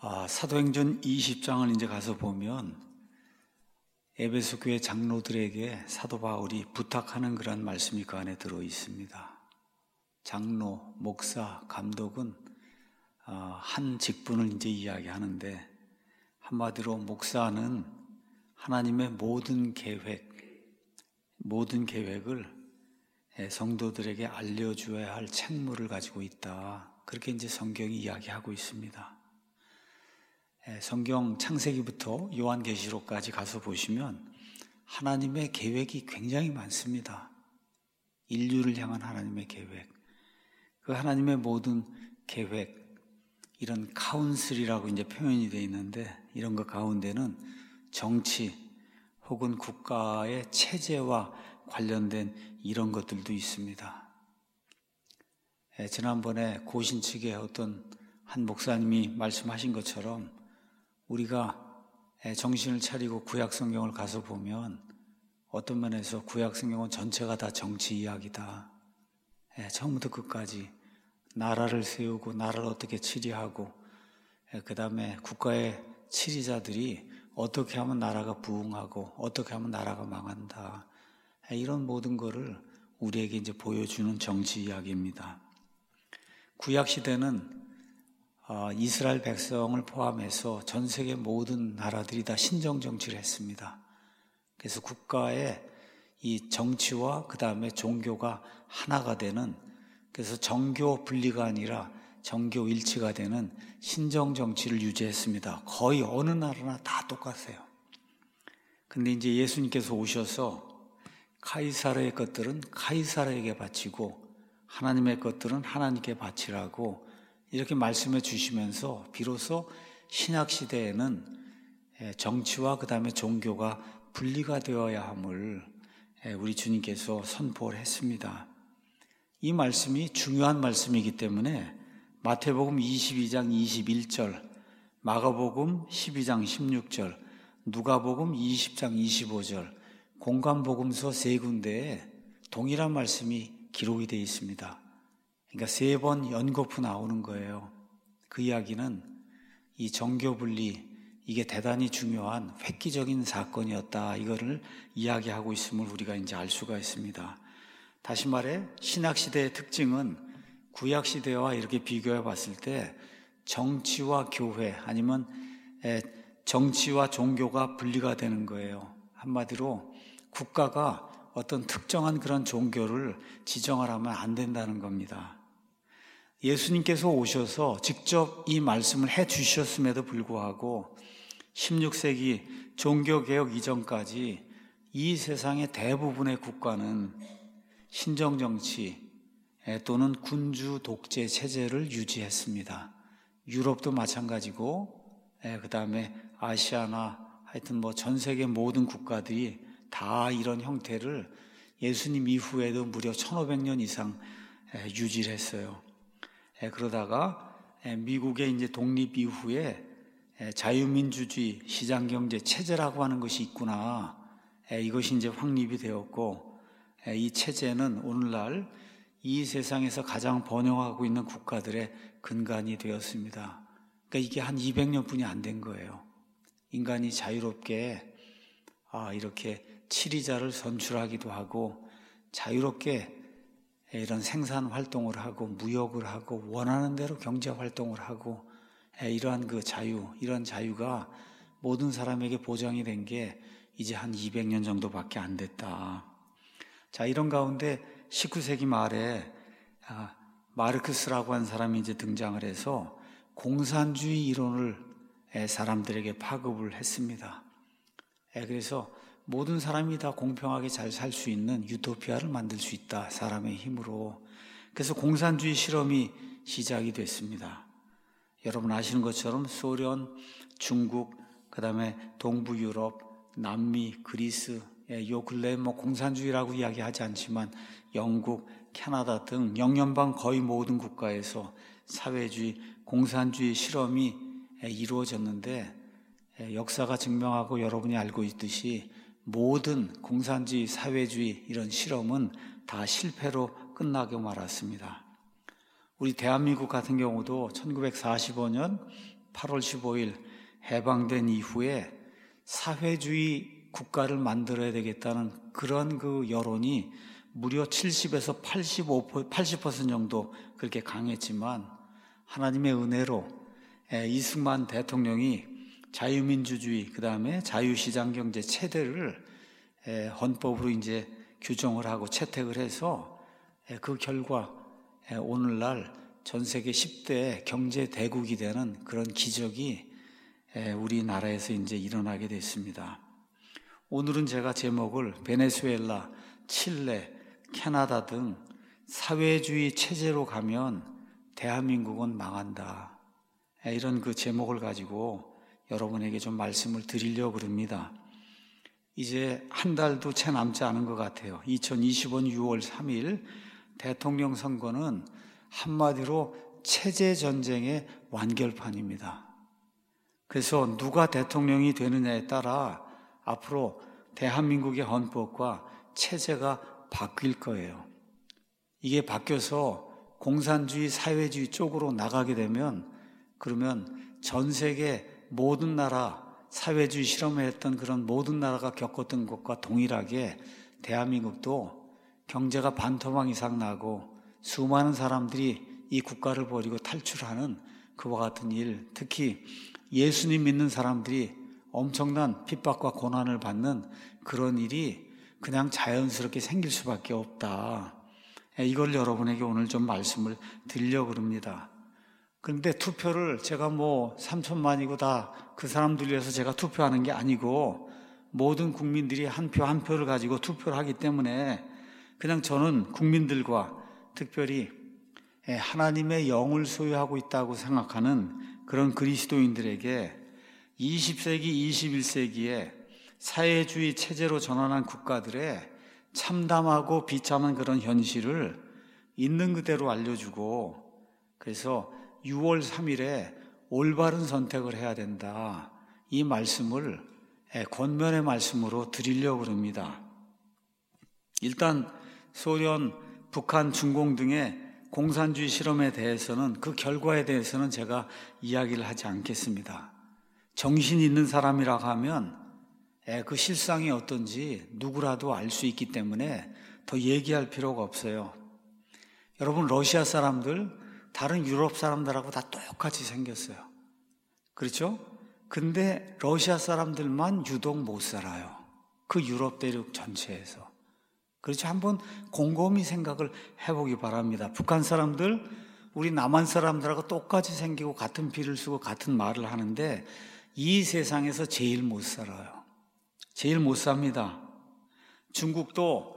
사도행전 20장을 이제 가서 보면 에베소 교회 장로들에게 사도 바울이 부탁하는 그런 말씀이 그 안에 들어 있습니다. 장로, 목사, 감독은 한 직분을 이제 이야기하는데, 한마디로 목사는 하나님의 모든 계획을 성도들에게 알려줘야 할 책무를 가지고 있다. 그렇게 이제 성경이 이야기하고 있습니다. 성경 창세기부터 요한계시록까지 가서 보시면 하나님의 계획이 굉장히 많습니다. 인류를 향한 하나님의 계획, 그 하나님의 모든 계획, 이런 카운슬이라고 이제 표현이 되어 있는데, 이런 것 가운데는 정치 혹은 국가의 체제와 관련된 이런 것들도 있습니다. 지난번에 고신 측의 어떤 한 목사님이 말씀하신 것처럼 우리가 정신을 차리고 구약 성경을 가서 보면 어떤 면에서 구약 성경은 전체가 다 정치 이야기다. 처음부터 끝까지 나라를 세우고 나라를 어떻게 치리하고, 그 다음에 국가의 치리자들이 어떻게 하면 나라가 부흥하고 어떻게 하면 나라가 망한다. 이런 모든 거를 우리에게 이제 보여주는 정치 이야기입니다. 구약 시대는 이스라엘 백성을 포함해서 전 세계 모든 나라들이 다 신정 정치를 했습니다. 그래서 국가의 이 정치와 그 다음에 종교가 하나가 되는, 그래서 정교 분리가 아니라 정교 일치가 되는 신정 정치를 유지했습니다. 거의 어느 나라나 다 똑같아요. 근데 이제 예수님께서 오셔서 카이사르의 것들은 카이사르에게 바치고 하나님의 것들은 하나님께 바치라고 이렇게 말씀해 주시면서 비로소 신약시대에는 정치와 그 다음에 종교가 분리가 되어야 함을 우리 주님께서 선포를 했습니다. 이 말씀이 중요한 말씀이기 때문에 마태복음 22장 21절, 마가복음 12장 16절, 누가복음 20장 25절, 공관복음서 3군데에 동일한 말씀이 기록이 되어 있습니다. 그러니까 3번 연거푸 나오는 거예요. 그 이야기는 이 정교 분리, 이게 대단히 중요한 획기적인 사건이었다, 이거를 이야기하고 있음을 우리가 이제 알 수가 있습니다. 다시 말해 신약시대의 특징은 구약시대와 이렇게 비교해 봤을 때 정치와 교회, 아니면 정치와 종교가 분리가 되는 거예요. 한마디로 국가가 어떤 특정한 그런 종교를 지정하라면 안 된다는 겁니다. 예수님께서 오셔서 직접 이 말씀을 해 주셨음에도 불구하고 16세기 종교개혁 이전까지 이 세상의 대부분의 국가는 신정정치 또는 군주 독재 체제를 유지했습니다. 유럽도 마찬가지고, 그 다음에 아시아나 하여튼 전 세계 모든 국가들이 다 이런 형태를 예수님 이후에도 무려 1500년 이상 유지를 했어요. 그러다가 미국의 이제 독립 이후에 자유민주주의 시장경제 체제라고 하는 것이 있구나, 이것이 이제 확립이 되었고, 이 체제는 오늘날 이 세상에서 가장 번영하고 있는 국가들의 근간이 되었습니다. 그러니까 이게 한 200년뿐이 안 된 거예요. 인간이 자유롭게 이렇게 치리자를 선출하기도 하고 자유롭게 이런 생산 활동을 하고 무역을 하고 원하는 대로 경제 활동을 하고, 이러한 그 자유, 이런 자유가 모든 사람에게 보장이 된 게 이제 한 200년 정도밖에 안 됐다. 자, 이런 가운데 19세기 말에 마르크스라고 한 사람이 이제 등장을 해서 공산주의 이론을 사람들에게 파급을 했습니다. 그래서 모든 사람이 다 공평하게 잘 살 수 있는 유토피아를 만들 수 있다, 사람의 힘으로. 그래서 공산주의 실험이 시작이 됐습니다. 여러분 아시는 것처럼 소련, 중국, 그 다음에 동부 유럽, 남미, 그리스, 요 근래 공산주의라고 이야기하지 않지만 영국, 캐나다 등 영연방 거의 모든 국가에서 사회주의, 공산주의 실험이 이루어졌는데, 역사가 증명하고 여러분이 알고 있듯이 모든 공산주의, 사회주의 이런 실험은 다 실패로 끝나고 말았습니다. 우리 대한민국 같은 경우도 1945년 8월 15일 해방된 이후에 사회주의 국가를 만들어야 되겠다는 그런 그 여론이 무려 70에서 80% 정도 그렇게 강했지만 하나님의 은혜로 이승만 대통령이 자유민주주의, 그 다음에 자유시장경제 체제를 헌법으로 이제 규정을 하고 채택을 해서 그 결과 오늘날 전 세계 10대 경제 대국이 되는 그런 기적이 우리나라에서 이제 일어나게 됐습니다. 오늘은 제가 제목을 베네수엘라, 칠레, 캐나다 등 사회주의 체제로 가면 대한민국은 망한다, 이런 그 제목을 가지고 여러분에게 좀 말씀을 드리려고 합니다. 이제 한 달도 채 남지 않은 것 같아요. 2025년 6월 3일 대통령 선거는 한마디로 체제 전쟁의 완결판입니다. 그래서 누가 대통령이 되느냐에 따라 앞으로 대한민국의 헌법과 체제가 바뀔 거예요. 이게 바뀌어서 공산주의, 사회주의 쪽으로 나가게 되면 그러면 전 세계 모든 나라, 사회주의 실험을 했던 그런 모든 나라가 겪었던 것과 동일하게 대한민국도 경제가 반토막 이상 나고 수많은 사람들이 이 국가를 버리고 탈출하는 그와 같은 일, 특히 예수님 믿는 사람들이 엄청난 핍박과 고난을 받는 그런 일이 그냥 자연스럽게 생길 수밖에 없다. 이걸 여러분에게 오늘 좀 말씀을 드리려고 합니다. 그런데 투표를 제가 3천만이고 다 그 사람들 위해서 제가 투표하는 게 아니고 모든 국민들이 한 표 한 표를 가지고 투표를 하기 때문에 그냥 저는 국민들과 특별히 하나님의 영을 소유하고 있다고 생각하는 그런 그리스도인들에게 20세기, 21세기에 사회주의 체제로 전환한 국가들의 참담하고 비참한 그런 현실을 있는 그대로 알려주고, 그래서 6월 3일에 올바른 선택을 해야 된다, 이 말씀을 권면의 말씀으로 드리려고 합니다. 일단 소련, 북한, 중공 등의 공산주의 실험에 대해서는, 그 결과에 대해서는 제가 이야기를 하지 않겠습니다. 정신이 있는 사람이라고 하면 그 실상이 어떤지 누구라도 알 수 있기 때문에 더 얘기할 필요가 없어요. 여러분, 러시아 사람들 다른 유럽 사람들하고 다 똑같이 생겼어요. 그렇죠? 근데 러시아 사람들만 유독 못 살아요. 그 유럽 대륙 전체에서. 그렇죠? 한번 곰곰이 생각을 해보기 바랍니다. 북한 사람들, 우리 남한 사람들하고 똑같이 생기고 같은 피를 쓰고 같은 말을 하는데 이 세상에서 제일 못 살아요. 제일 못 삽니다. 중국도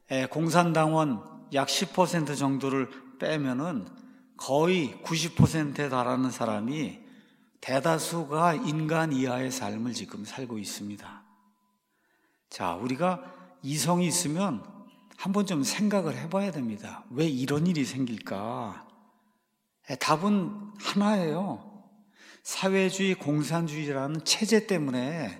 공산당원 약 10% 정도를 빼면은 거의 90%에 달하는 사람이, 대다수가 인간 이하의 삶을 지금 살고 있습니다. 자, 우리가 이성이 있으면 한번 좀 생각을 해봐야 됩니다. 왜 이런 일이 생길까? 답은 하나예요. 사회주의, 공산주의라는 체제 때문에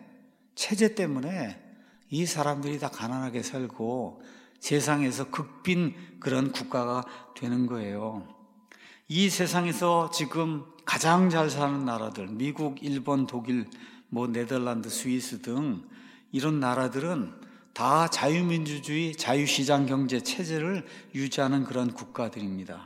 이 사람들이 다 가난하게 살고 세상에서 극빈 그런 국가가 되는 거예요. 이 세상에서 지금 가장 잘 사는 나라들, 미국, 일본, 독일, 네덜란드, 스위스 등 이런 나라들은 다 자유민주주의, 자유시장 경제 체제를 유지하는 그런 국가들입니다.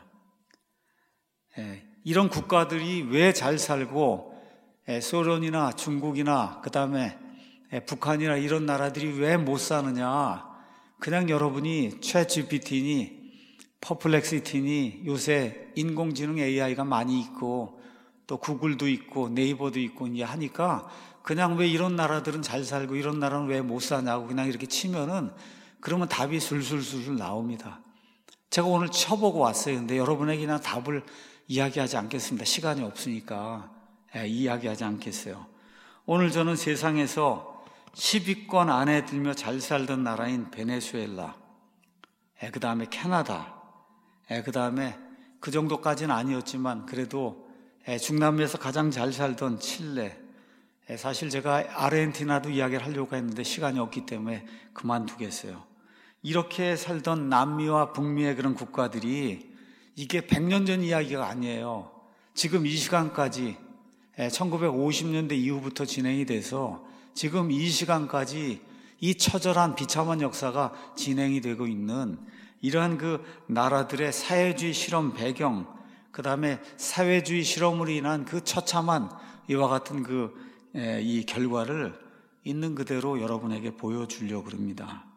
이런 국가들이 왜 잘 살고 소련이나 중국이나 그 다음에 북한이나 이런 나라들이 왜 못 사느냐, 그냥 여러분이 챗GPT니 퍼플렉시티니 요새 인공지능 AI가 많이 있고 또 구글도 있고 네이버도 있고 이제 하니까 그냥 왜 이런 나라들은 잘 살고 이런 나라는 왜 못 사냐고 그냥 이렇게 치면은 그러면 답이 술술술 나옵니다. 제가 오늘 쳐보고 왔어요. 근데 여러분에게 그냥 답을 이야기하지 않겠습니다. 시간이 없으니까 이야기하지 않겠어요. 오늘 저는 세상에서 10위권 안에 들며 잘 살던 나라인 베네수엘라, 그 다음에 캐나다, 그 다음에 그 정도까지는 아니었지만 그래도 중남미에서 가장 잘 살던 칠레, 사실 제가 아르헨티나도 이야기를 하려고 했는데 시간이 없기 때문에 그만두겠어요. 이렇게 살던 남미와 북미의 그런 국가들이 이게 100년 전 이야기가 아니에요. 지금 이 시간까지 1950년대 이후부터 진행이 돼서 지금 이 시간까지 이 처절한 비참한 역사가 진행이 되고 있는 이러한 그 나라들의 사회주의 실험 배경, 그 다음에 사회주의 실험으로 인한 그 처참한 이와 같은 이 결과를 있는 그대로 여러분에게 보여주려고 합니다.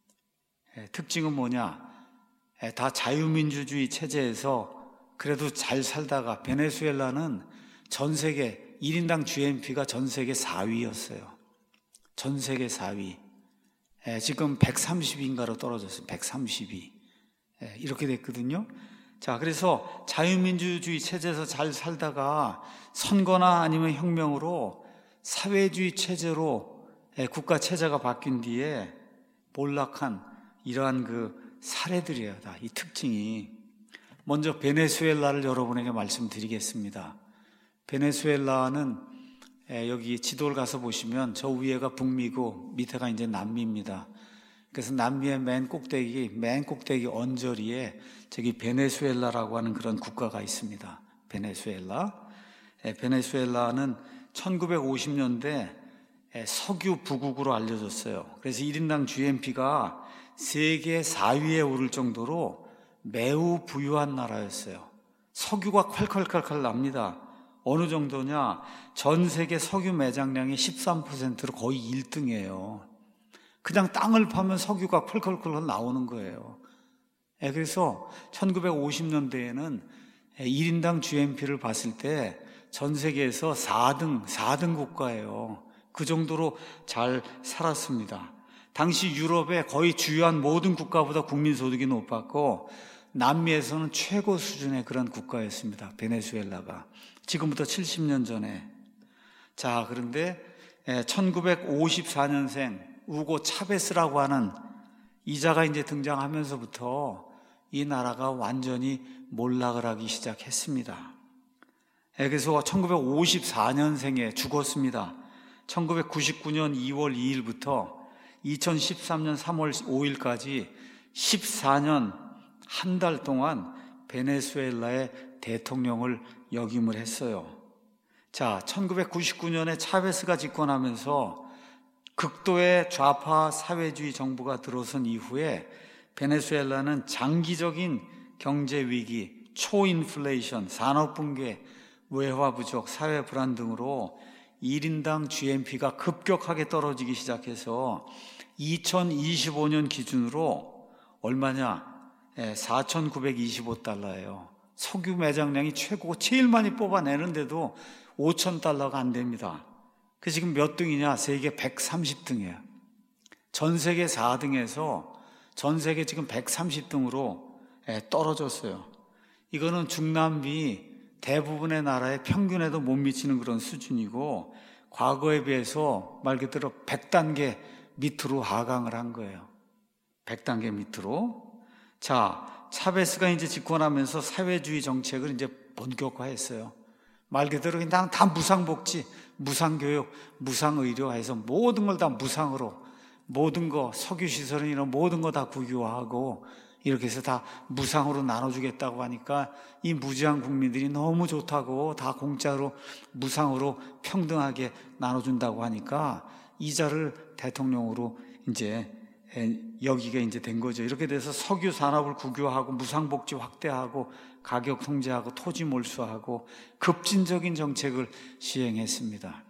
특징은 뭐냐? 다 자유민주주의 체제에서 그래도 잘 살다가 베네수엘라는 전 세계 1인당 GNP가 전 세계 4위였어요. 전 세계 4위. 지금 130인가로 떨어졌어요. 132. 이렇게 됐거든요. 자, 그래서 자유민주주의 체제에서 잘 살다가 선거나 아니면 혁명으로 사회주의 체제로 국가 체제가 바뀐 뒤에 몰락한 이러한 그 사례들이에요. 다 이 특징이. 먼저 베네수엘라를 여러분에게 말씀드리겠습니다. 베네수엘라는 여기 지도를 가서 보시면 저 위에가 북미고 밑에가 이제 남미입니다. 그래서 남미의 맨 꼭대기 언저리에 저기 베네수엘라라고 하는 그런 국가가 있습니다. 베네수엘라. 베네수엘라는 1950년대 석유 부국으로 알려졌어요. 그래서 1인당 GNP가 세계 4위에 오를 정도로 매우 부유한 나라였어요. 석유가 콸콸콸콸 납니다. 어느 정도냐? 전 세계 석유 매장량의 13%로 거의 1등이에요. 그냥 땅을 파면 석유가 콸콸콸 나오는 거예요. 그래서 1950년대에는 1인당 GNP를 봤을 때 전 세계에서 4등 국가예요. 그 정도로 잘 살았습니다. 당시 유럽의 거의 주요한 모든 국가보다 국민소득이 높았고 남미에서는 최고 수준의 그런 국가였습니다. 베네수엘라가. 지금부터 70년 전에. 자, 그런데 1954년생 우고 차베스라고 하는 이자가 이제 등장하면서부터 이 나라가 완전히 몰락을 하기 시작했습니다. 그래서 1954년생에 죽었습니다. 1999년 2월 2일부터 2013년 3월 5일까지 14년 한 달 동안 베네수엘라의 대통령을 역임을 했어요. 자, 1999년에 차베스가 집권하면서 극도의 좌파 사회주의 정부가 들어선 이후에 베네수엘라는 장기적인 경제 위기, 초인플레이션, 산업 붕괴, 외화 부족, 사회 불안 등으로 1인당 GNP가 급격하게 떨어지기 시작해서 2025년 기준으로 얼마냐? 4,925달러예요. 석유 매장량이 최고고 제일 많이 뽑아내는데도 5,000달러가 안 됩니다. 그 지금 몇 등이냐? 세계 130등이에요. 전 세계 4등에서 전 세계 지금 130등으로 떨어졌어요. 이거는 중남미 대부분의 나라의 평균에도 못 미치는 그런 수준이고 과거에 비해서 말 그대로 100단계 밑으로 하강을 한 거예요. 100단계 밑으로. 자, 차베스가 이제 집권하면서 사회주의 정책을 이제 본격화했어요. 말 그대로 그냥 다 무상복지, 무상교육, 무상의료 해서 모든 걸 다 무상으로, 모든 거, 석유시설이나 모든 거 다 국유화하고 이렇게 해서 다 무상으로 나눠주겠다고 하니까 이 무지한 국민들이 너무 좋다고 다 공짜로 무상으로 평등하게 나눠준다고 하니까 이자를 대통령으로 이제 여기가 이제 된 거죠. 이렇게 돼서 석유 산업을 국유화하고 무상복지 확대하고 가격 통제하고 토지 몰수하고 급진적인 정책을 시행했습니다.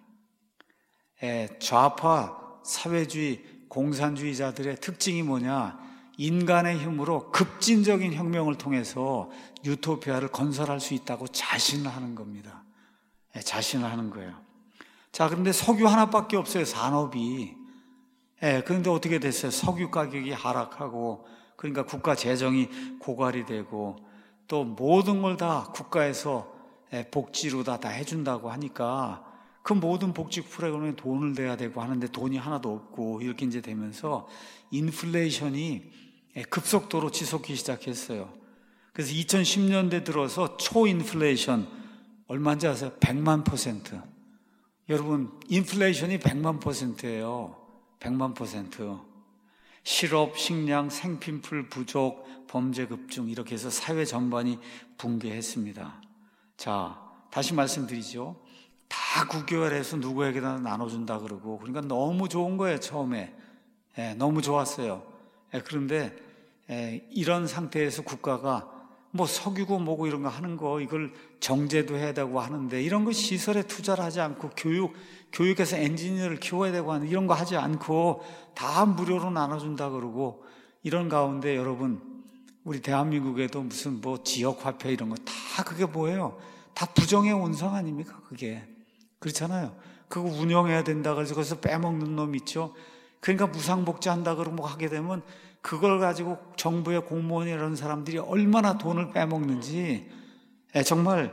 좌파 사회주의 공산주의자들의 특징이 뭐냐? 인간의 힘으로 급진적인 혁명을 통해서 유토피아를 건설할 수 있다고 자신을 하는 겁니다. 자신을 하는 거예요. 자, 그런데 석유 하나밖에 없어요, 산업이. 그런데 어떻게 됐어요? 석유 가격이 하락하고, 그러니까 국가 재정이 고갈이 되고, 또 모든 걸 다 국가에서 복지로 다 해준다고 하니까 그 모든 복지 프로그램에 돈을 내야 되고 하는데 돈이 하나도 없고 이렇게 이제 되면서 인플레이션이 급속도로 지속하기 시작했어요. 그래서 2010년대 들어서 초인플레이션 얼마인지 아세요? 100만%. 여러분, 인플레이션이 100만%예요. 100만%. 실업, 식량, 생필품 부족, 범죄 급증 이렇게 해서 사회 전반이 붕괴했습니다. 자, 다시 말씀드리죠. 다 다 국교회에서 누구에게나 나눠준다 그러고, 그러니까 너무 좋은 거예요, 처음에. 너무 좋았어요. 그런데 이런 상태에서 국가가 뭐 석유고 뭐고 이런 거 하는 거, 이걸 정제도 해야 되고 하는데, 이런 거 시설에 투자를 하지 않고 교육에서 엔지니어를 키워야 되고 하는 이런 거 하지 않고 다 무료로 나눠준다 그러고, 이런 가운데 여러분, 우리 대한민국에도 무슨 뭐 지역화폐 이런 거 다 그게 뭐예요? 다 부정의 원성 아닙니까? 그게. 그렇잖아요. 그거 운영해야 된다 그래서 거기서 빼먹는 놈 있죠. 그러니까 무상복지 한다 그러고 뭐 하게 되면 그걸 가지고 정부의 공무원이라는 사람들이 얼마나 돈을 빼먹는지 정말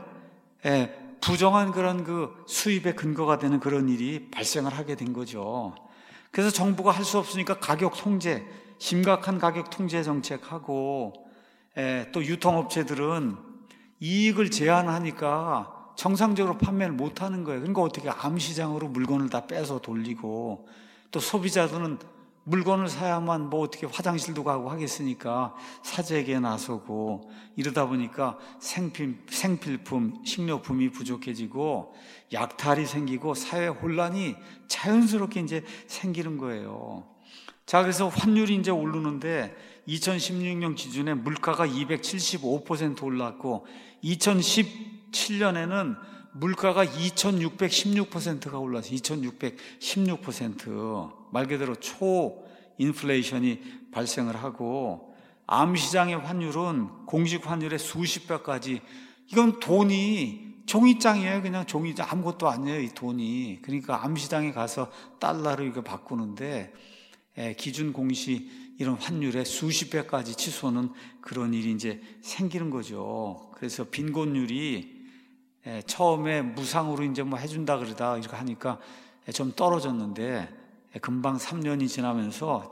부정한 그런 그 수입의 근거가 되는 그런 일이 발생을 하게 된 거죠. 그래서 정부가 할 수 없으니까 가격 통제, 심각한 가격 통제 정책하고, 또 유통업체들은 이익을 제한하니까 정상적으로 판매를 못하는 거예요. 그러니까 어떻게 암시장으로 물건을 다 빼서 돌리고, 또 소비자들은 물건을 사야만 뭐 어떻게 화장실도 가고 하겠으니까 사재기에 나서고, 이러다 보니까 생필품, 식료품이 부족해지고 약탈이 생기고 사회 혼란이 자연스럽게 이제 생기는 거예요. 자, 그래서 환율이 이제 오르는데 2016년 기준에 물가가 275% 올랐고, 2017년에는 물가가 2616%가 올라서 2616%, 말 그대로 초인플레이션이 발생을 하고, 암시장의 환율은 공식 환율의 수십 배까지, 이건 돈이 종이장이에요. 그냥 종이장, 아무것도 아니에요, 이 돈이. 그러니까 암시장에 가서 달러로 이거 바꾸는데 기준 공시 이런 환율의 수십 배까지 치솟는 그런 일이 이제 생기는 거죠. 그래서 빈곤율이 처음에 무상으로 이제 뭐 해준다 그러다 이렇게 하니까 좀 떨어졌는데, 금방 3년이 지나면서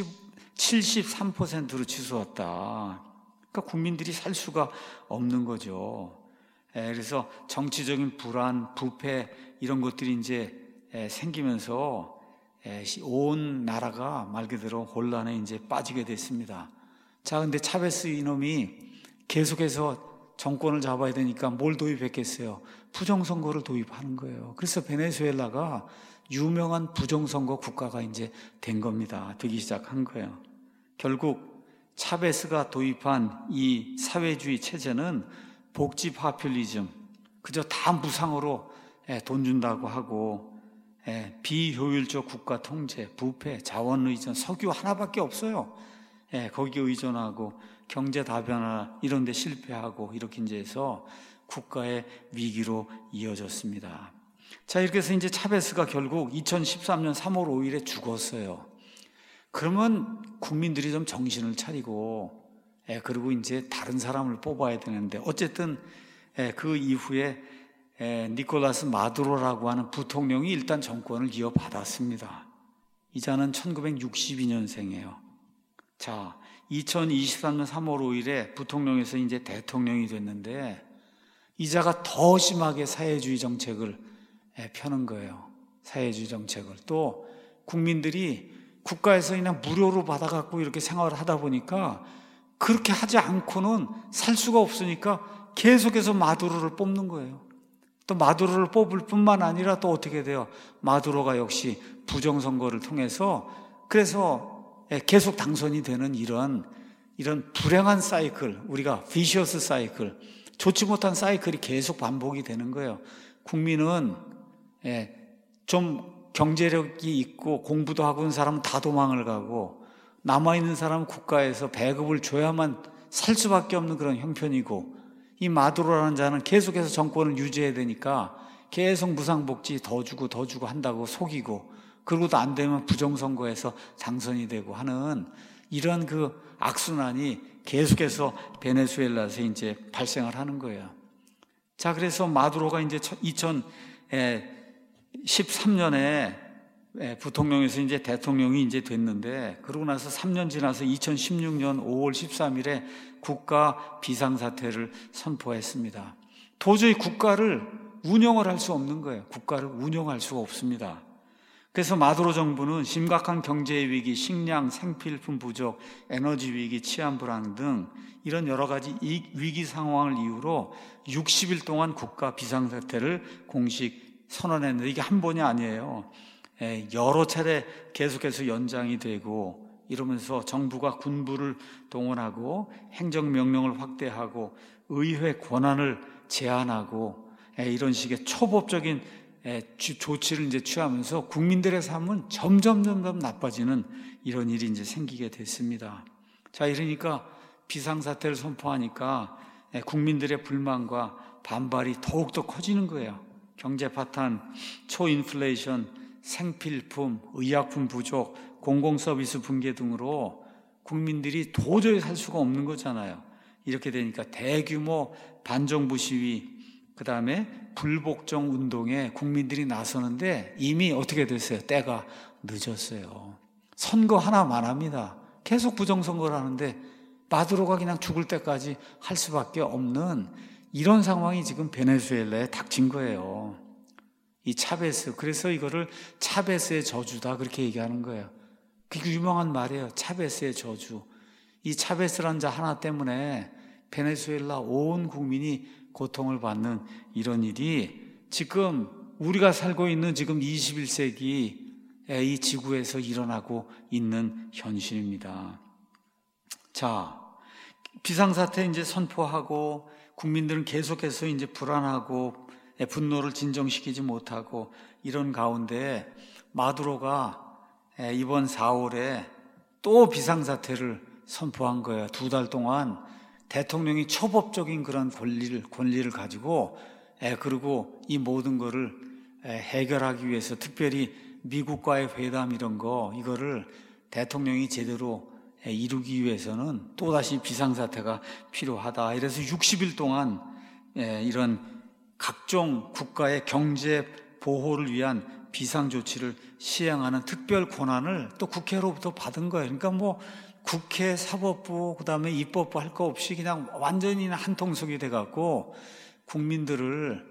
73%로 치솟았다. 그러니까 국민들이 살 수가 없는 거죠. 그래서 정치적인 불안, 부패 이런 것들이 이제 생기면서 온 나라가 말 그대로 혼란에 이제 빠지게 됐습니다. 자, 근데 차베스 이놈이 계속해서 정권을 잡아야 되니까 뭘 도입했겠어요? 부정선거를 도입하는 거예요. 그래서 베네수엘라가 유명한 부정선거 국가가 이제 된 겁니다. 되기 시작한 거예요. 결국 차베스가 도입한 이 사회주의 체제는 복지 파퓰리즘, 그저 다 무상으로 돈 준다고 하고, 비효율적 국가 통제, 부패, 자원 의존, 석유 하나밖에 없어요. 거기에 의존하고 경제 다변화 이런 데 실패하고, 이렇게 이제 해서 국가의 위기로 이어졌습니다. 자, 이렇게 해서 이제 차베스가 결국 2013년 3월 5일에 죽었어요. 그러면 국민들이 좀 정신을 차리고, 그리고 이제 다른 사람을 뽑아야 되는데, 어쨌든 그 이후에 니콜라스 마두로라고 하는 부통령이 일단 정권을 이어받았습니다. 이자는 1962년생이에요. 자, 2023년 3월 5일에 부통령에서 이제 대통령이 됐는데, 이자가 더 심하게 사회주의 정책을 펴는 거예요. 사회주의 정책을. 또 국민들이 국가에서 그냥 무료로 받아갖고 이렇게 생활을 하다 보니까, 그렇게 하지 않고는 살 수가 없으니까 계속해서 마두로를 뽑는 거예요. 또 마두로를 뽑을 뿐만 아니라 또 어떻게 돼요? 마두로가 역시 부정선거를 통해서, 그래서 계속 당선이 되는 이런 불행한 사이클, 우리가 비셔스 사이클, 좋지 못한 사이클이 계속 반복이 되는 거예요. 국민은 좀 경제력이 있고 공부도 하고 있는 사람은 다 도망을 가고, 남아있는 사람은 국가에서 배급을 줘야만 살 수밖에 없는 그런 형편이고, 이 마두로라는 자는 계속해서 정권을 유지해야 되니까 계속 무상복지 더 주고 한다고 속이고, 그러고도 안 되면 부정선거에서 당선이 되고 하는 이런 그 악순환이 계속해서 베네수엘라에서 이제 발생을 하는 거예요. 자, 그래서 마두로가 이제 2013년에 부통령에서 이제 대통령이 이제 됐는데, 그러고 나서 3년 지나서 2016년 5월 13일에 국가 비상사태를 선포했습니다. 도저히 국가를 운영을 할 수 없는 거예요. 국가를 운영할 수가 없습니다. 그래서 마두로 정부는 심각한 경제 위기, 식량, 생필품 부족, 에너지 위기, 치안 불안 등 이런 여러 가지 위기 상황을 이유로 60일 동안 국가 비상사태를 공식 선언했는데 이게 한 번이 아니에요. 여러 차례 계속해서 연장이 되고 이러면서 정부가 군부를 동원하고 행정명령을 확대하고 의회 권한을 제한하고 이런 식의 초법적인 조치를 이제 취하면서 국민들의 삶은 점점 나빠지는 이런 일이 이제 생기게 됐습니다. 자, 이러니까 비상사태를 선포하니까 국민들의 불만과 반발이 더욱더 커지는 거예요. 경제 파탄, 초인플레이션, 생필품, 의약품 부족, 공공서비스 붕괴 등으로 국민들이 도저히 살 수가 없는 거잖아요. 이렇게 되니까 대규모 반정부 시위, 그 다음에 불복종 운동에 국민들이 나서는데 이미 어떻게 됐어요? 때가 늦었어요. 선거 하나만 합니다. 계속 부정선거를 하는데 마두로가 그냥 죽을 때까지 할 수밖에 없는 이런 상황이 지금 베네수엘라에 닥친 거예요. 이 차베스, 그래서 이거를 차베스의 저주다 그렇게 얘기하는 거예요. 그게 유명한 말이에요. 차베스의 저주. 이 차베스라는 자 하나 때문에 베네수엘라 온 국민이 고통을 받는 이런 일이 지금 우리가 살고 있는 지금 21세기 이 지구에서 일어나고 있는 현실입니다. 자, 비상사태 이제 선포하고 국민들은 계속해서 이제 불안하고 분노를 진정시키지 못하고 이런 가운데 마두로가 이번 4월에 또 비상사태를 선포한 거예요. 2달 동안 대통령이 초법적인 그런 권리를 가지고 그리고 이 모든 거를 해결하기 위해서 특별히 미국과의 회담 이거를 대통령이 제대로 이루기 위해서는 또다시 비상사태가 필요하다. 이래서 60일 동안 이런 각종 국가의 경제 보호를 위한 비상조치를 시행하는 특별 권한을 또 국회로부터 받은 거예요. 그러니까 뭐 국회, 사법부, 그 다음에 입법부 할 거 없이 그냥 완전히 한통속이 돼갖고 국민들을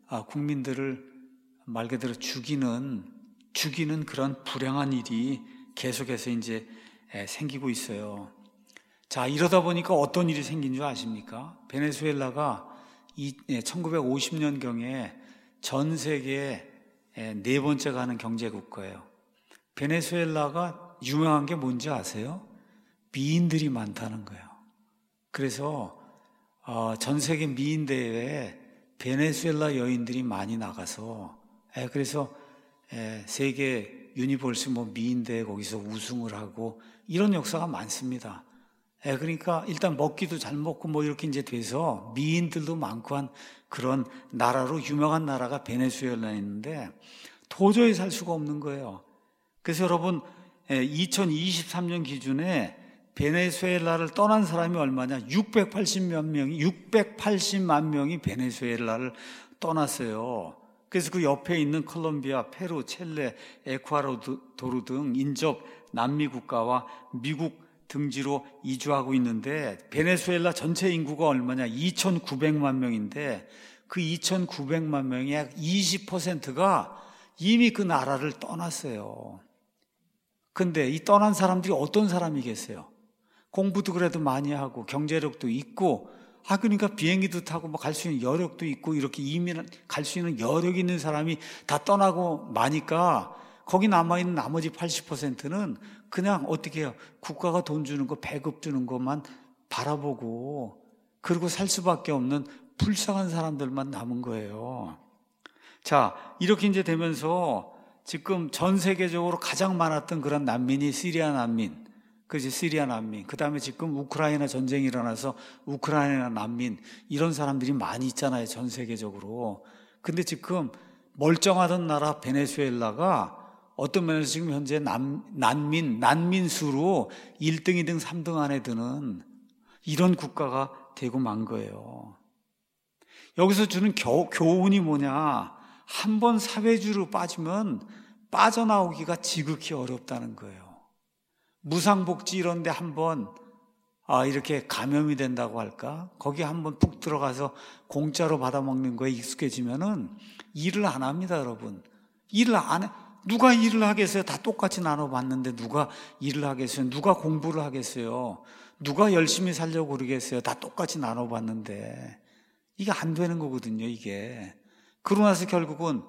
말 그대로 죽이는 그런 불행한 일이 계속해서 이제 생기고 있어요. 자, 이러다 보니까 어떤 일이 생긴 줄 아십니까? 베네수엘라가 1950년경에 전 세계에 4번째 가는 경제국가예요. 베네수엘라가 유명한 게 뭔지 아세요? 미인들이 많다는 거예요. 그래서 전 세계 미인 대회에 베네수엘라 여인들이 많이 나가서 그래서 세계 유니버스 미인 대회 거기서 우승을 하고 이런 역사가 많습니다. 그러니까 일단 먹기도 잘 먹고 이렇게 이제 돼서 미인들도 많고 한 그런 나라로 유명한 나라가 베네수엘라였는데 도저히 살 수가 없는 거예요. 그래서 여러분 2023년 기준에 베네수엘라를 떠난 사람이 얼마냐? 680만 명이 베네수엘라를 떠났어요. 그래서 그 옆에 있는 콜롬비아, 페루, 칠레, 에콰도르 등 인접 남미 국가와 미국 등지로 이주하고 있는데 베네수엘라 전체 인구가 얼마냐? 2,900만 명인데 그 2,900만 명의 약 20%가 이미 그 나라를 떠났어요. 근데 이 떠난 사람들이 어떤 사람이겠어요? 공부도 그래도 많이 하고 경제력도 있고 그러니까 비행기도 타고 갈 수 있는 여력도 있고 이렇게 이민 갈 수 있는 여력이 있는 사람이 다 떠나고 마니까 거기 남아있는 나머지 80%는 그냥 어떻게 해요? 국가가 돈 주는 거, 배급 주는 것만 바라보고 그리고 살 수밖에 없는 불쌍한 사람들만 남은 거예요. 자, 이렇게 이제 되면서 지금 전 세계적으로 가장 많았던 그런 난민이 시리아 난민, 시리아 난민. 그 다음에 지금 우크라이나 전쟁이 일어나서 우크라이나 난민, 이런 사람들이 많이 있잖아요, 전 세계적으로. 근데 지금 멀쩡하던 나라 베네수엘라가 어떤 면에서 지금 현재 난민 수로 1등, 2등, 3등 안에 드는 이런 국가가 되고 만 거예요. 여기서 주는 교훈이 뭐냐? 한번 사회주의로 빠지면 빠져나오기가 지극히 어렵다는 거예요. 무상복지 이런 데 한번 이렇게 감염이 된다고 할까? 거기 한번 푹 들어가서 공짜로 받아먹는 거에 익숙해지면은 일을 안 합니다, 여러분. 일을 안 해. 누가 일을 하겠어요? 다 똑같이 나눠봤는데 누가 일을 하겠어요? 누가 공부를 하겠어요? 누가 열심히 살려고 그러겠어요? 다 똑같이 나눠봤는데. 이게 안 되는 거거든요, 이게. 그러고 나서 결국은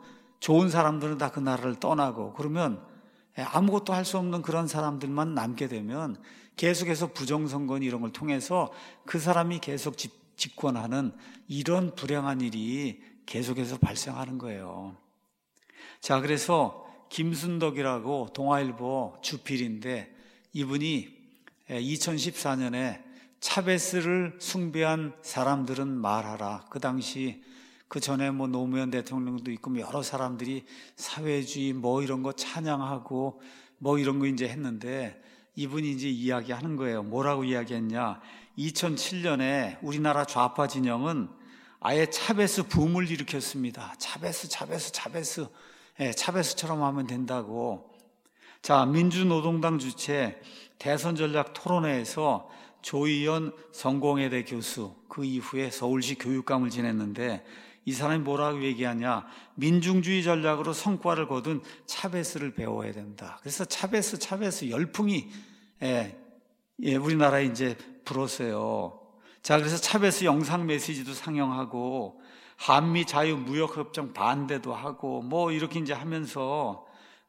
좋은 사람들은 다 그 나라를 떠나고, 그러면 아무것도 할 수 없는 그런 사람들만 남게 되면 계속해서 부정선거 이런 걸 통해서 그 사람이 계속 집권하는 이런 불행한 일이 계속해서 발생하는 거예요. 자, 그래서 김순덕이라고 동아일보 주필인데, 이분이 2014년에 차베스를 숭배한 사람들은 말하라. 그 당시 그 전에 뭐 노무현 대통령도 있고 여러 사람들이 사회주의 뭐 이런 거 찬양하고 뭐 이런 거 이제 했는데, 이분이 이제 이야기하는 거예요. 뭐라고 이야기했냐? 2007년에 우리나라 좌파 진영은 아예 차베스 붐을 일으켰습니다. 차베스. 차베스처럼 하면 된다고. 자, 민주노동당 주최 대선 전략 토론회에서 조희연 성공회대 교수, 그 이후에 서울시 교육감을 지냈는데, 이 사람이 뭐라고 얘기하냐? 민중주의 전략으로 성과를 거둔 차베스를 배워야 된다. 그래서 차베스 열풍이 우리나라에 이제 불었어요. 자, 그래서 차베스 영상 메시지도 상영하고 한미 자유무역협정 반대도 하고 뭐 이렇게 이제 하면서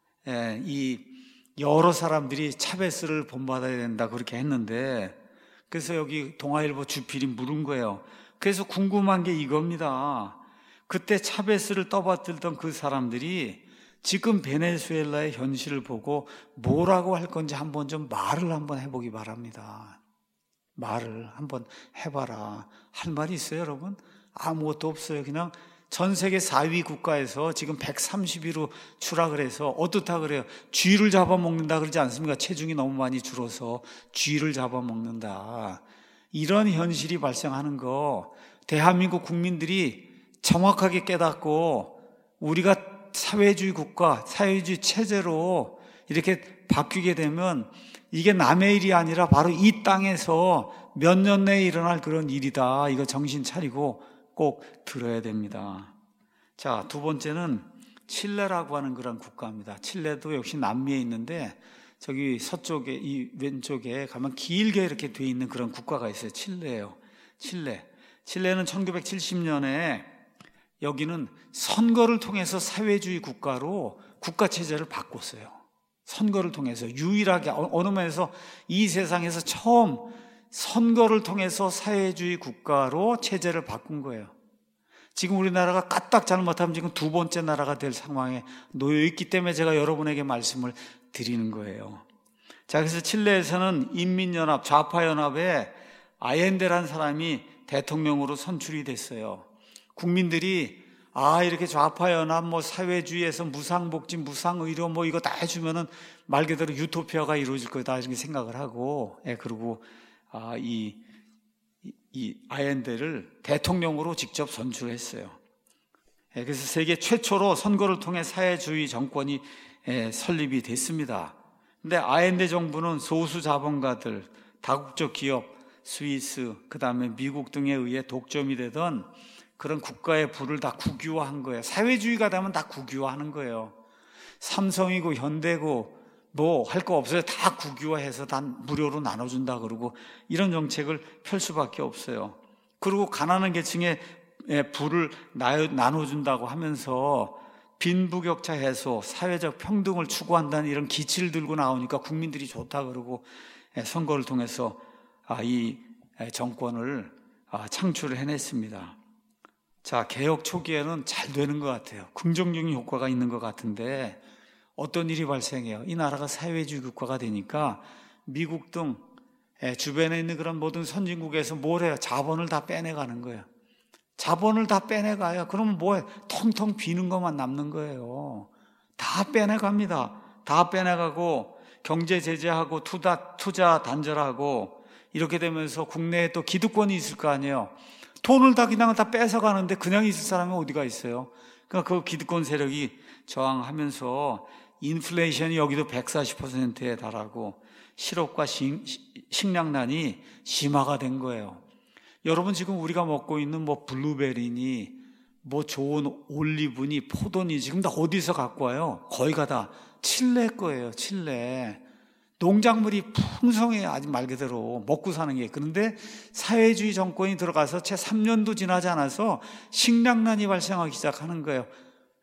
이 여러 사람들이 차베스를 본받아야 된다 그렇게 했는데, 그래서 여기 동아일보 주필이 물은 거예요. 그래서 궁금한 게 이겁니다. 그때 차베스를 떠받들던 그 사람들이 지금 베네수엘라의 현실을 보고 뭐라고 할 건지 한번 좀 말을 한번 해보기 바랍니다. 말을 한번 해봐라. 할 말이 있어요, 여러분? 아무것도 없어요. 그냥 전 세계 4위 국가에서 지금 130위로 추락을 해서 어떻다 그래요? 쥐를 잡아먹는다 그러지 않습니까? 체중이 너무 많이 줄어서 쥐를 잡아먹는다. 이런 현실이 발생하는 거 대한민국 국민들이 정확하게 깨닫고 우리가 사회주의 국가, 사회주의 체제로 이렇게 바뀌게 되면 이게 남의 일이 아니라 바로 이 땅에서 몇 년 내에 일어날 그런 일이다. 이거 정신 차리고 꼭 들어야 됩니다. 자, 두 번째는 칠레라고 하는 그런 국가입니다. 칠레도 역시 남미에 있는데 저기 서쪽에 이 왼쪽에 가면 길게 이렇게 돼 있는 그런 국가가 있어요. 칠레예요. 칠레는 1970년에 여기는 선거를 통해서 사회주의 국가로 국가 체제를 바꿨어요. 선거를 통해서 유일하게 어느 면에서 이 세상에서 처음 선거를 통해서 사회주의 국가로 체제를 바꾼 거예요. 지금 우리나라가 까딱 잘못하면 지금 두 번째 나라가 될 상황에 놓여 있기 때문에 제가 여러분에게 말씀을 드리는 거예요. 자, 그래서 칠레에서는 인민연합, 좌파연합에 아옌데라는 사람이 대통령으로 선출이 됐어요. 국민들이 이렇게 좌파연합, 뭐 사회주의에서 무상복지, 무상의료 뭐 이거 다 해주면은 말 그대로 유토피아가 이루어질 거다 이렇게 생각을 하고, 그리고 이 아옌데를 대통령으로 직접 선출했어요. 그래서 세계 최초로 선거를 통해 사회주의 정권이 설립이 됐습니다. 근데 아옌데 정부는 소수 자본가들, 다국적 기업, 스위스, 그 다음에 미국 등에 의해 독점이 되던 그런 국가의 부를 다 국유화한 거예요. 사회주의가 되면 다 국유화하는 거예요. 삼성이고 현대고 뭐 할 거 없어요. 다 국유화해서 다 무료로 나눠준다 그러고 이런 정책을 펼 수밖에 없어요. 그리고 가난한 계층의 부를 나눠준다고 하면서 빈부격차 해소, 사회적 평등을 추구한다는 이런 기치를 들고 나오니까 국민들이 좋다 그러고 선거를 통해서 이 정권을 창출을 해냈습니다. 자, 개혁 초기에는 잘 되는 것 같아요. 긍정적인 효과가 있는 것 같은데 어떤 일이 발생해요? 이 나라가 사회주의 국가가 되니까 미국 등 주변에 있는 그런 모든 선진국에서 뭘 해요? 자본을 다 빼내가는 거예요. 자본을 다 빼내가요. 그러면 뭐예요? 텅텅 비는 것만 남는 거예요. 다 빼내갑니다. 다 빼내가고 경제 제재하고 투자 단절하고 이렇게 되면서 국내에 또 기득권이 있을 거 아니에요. 돈을 다 그냥 다 뺏어가는데 그냥 있을 사람이 어디가 있어요? 그러니까 그 기득권 세력이 저항하면서 인플레이션이 여기도 140%에 달하고 실업과 식량난이 심화가 된 거예요. 여러분 지금 우리가 먹고 있는 뭐 블루베리니 뭐 좋은 올리브니 포도니 지금 다 어디서 갖고 와요? 거의가 다 칠레 거예요. 칠레. 농작물이 풍성해요. 아직 말 그대로 먹고 사는 게. 그런데 사회주의 정권이 들어가서 채 3년도 지나지 않아서 식량난이 발생하기 시작하는 거예요.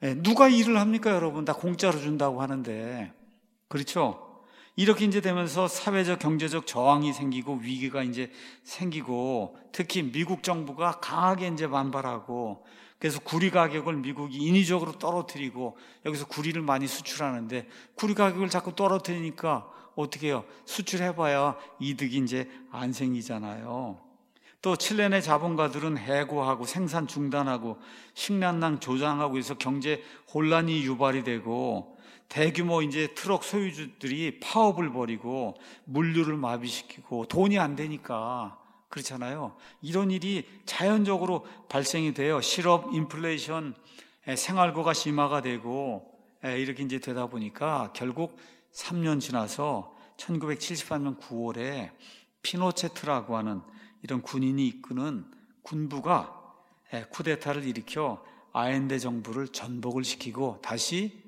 누가 일을 합니까, 여러분? 다 공짜로 준다고 하는데. 그렇죠? 이렇게 이제 되면서 사회적, 경제적 저항이 생기고 위기가 이제 생기고 특히 미국 정부가 강하게 이제 반발하고 그래서 구리 가격을 미국이 인위적으로 떨어뜨리고 여기서 구리를 많이 수출하는데 구리 가격을 자꾸 떨어뜨리니까 어떻게 해요? 수출해봐야 이득이 이제 안 생기잖아요. 또 칠레 내 자본가들은 해고하고 생산 중단하고 식량난 조장하고 해서 경제 혼란이 유발이 되고 대규모 이제 트럭 소유주들이 파업을 벌이고 물류를 마비시키고 돈이 안 되니까 그렇잖아요. 이런 일이 자연적으로 발생이 돼요. 실업, 인플레이션, 생활고가 심화가 되고 이렇게 이제 되다 보니까 결국 3년 지나서 1973년 9월에 피노체트라고 하는 이런 군인이 이끄는 군부가 쿠데타를 일으켜 아엔데 정부를 전복을 시키고 다시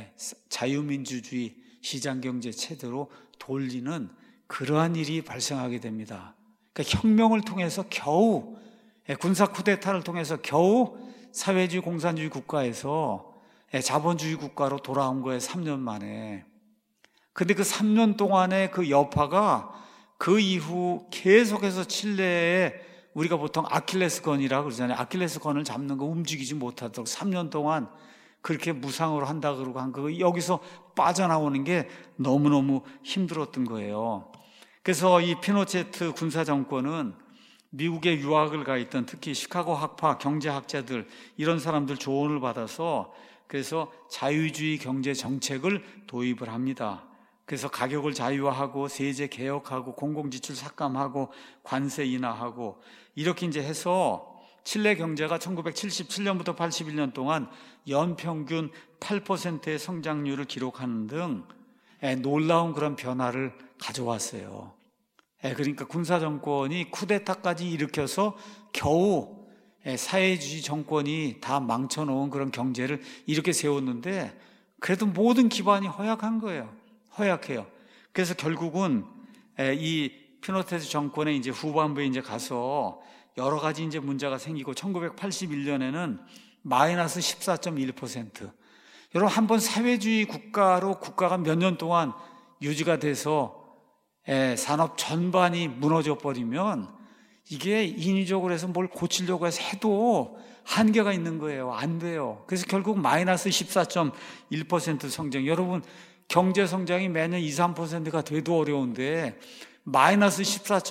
자유민주주의 시장경제 체제로 돌리는 그러한 일이 발생하게 됩니다. 그러니까 혁명을 통해서 겨우 군사 쿠데타를 통해서 겨우 사회주의 공산주의 국가에서 자본주의 국가로 돌아온 거예요. 3년 만에. 근데 그 3년 동안의 그 여파가 그 이후 계속해서 칠레에 우리가 보통 아킬레스건이라고 그러잖아요. 아킬레스건을 잡는 거 움직이지 못하도록 3년 동안 그렇게 무상으로 한다 그러고 한 거 여기서 빠져나오는 게 너무너무 힘들었던 거예요. 그래서 이 피노체트 군사정권은 미국에 유학을 가 있던 특히 시카고 학파 경제학자들 이런 사람들 조언을 받아서 그래서 자유주의 경제 정책을 도입을 합니다. 그래서 가격을 자유화하고 세제 개혁하고 공공지출 삭감하고 관세 인하하고 이렇게 이제 해서 칠레 경제가 1977년부터 81년 동안 연평균 8%의 성장률을 기록하는 등 놀라운 그런 변화를 가져왔어요. 그러니까 군사정권이 쿠데타까지 일으켜서 겨우 사회주의 정권이 다 망쳐놓은 그런 경제를 이렇게 세웠는데 그래도 모든 기반이 허약한 거예요. 허약해요. 그래서 결국은 이 피노체트 정권의 이제 후반부에 이제 가서 여러 가지 이제 문제가 생기고 1981년에는 마이너스 14.1%. 여러분 한번 사회주의 국가로 국가가 몇 년 동안 유지가 돼서 산업 전반이 무너져 버리면 이게 인위적으로 해서 뭘 고치려고 해서 해도 한계가 있는 거예요. 안 돼요. 그래서 결국 마이너스 14.1% 성장. 여러분 경제 성장이 매년 2, 3%가 돼도 어려운데 마이너스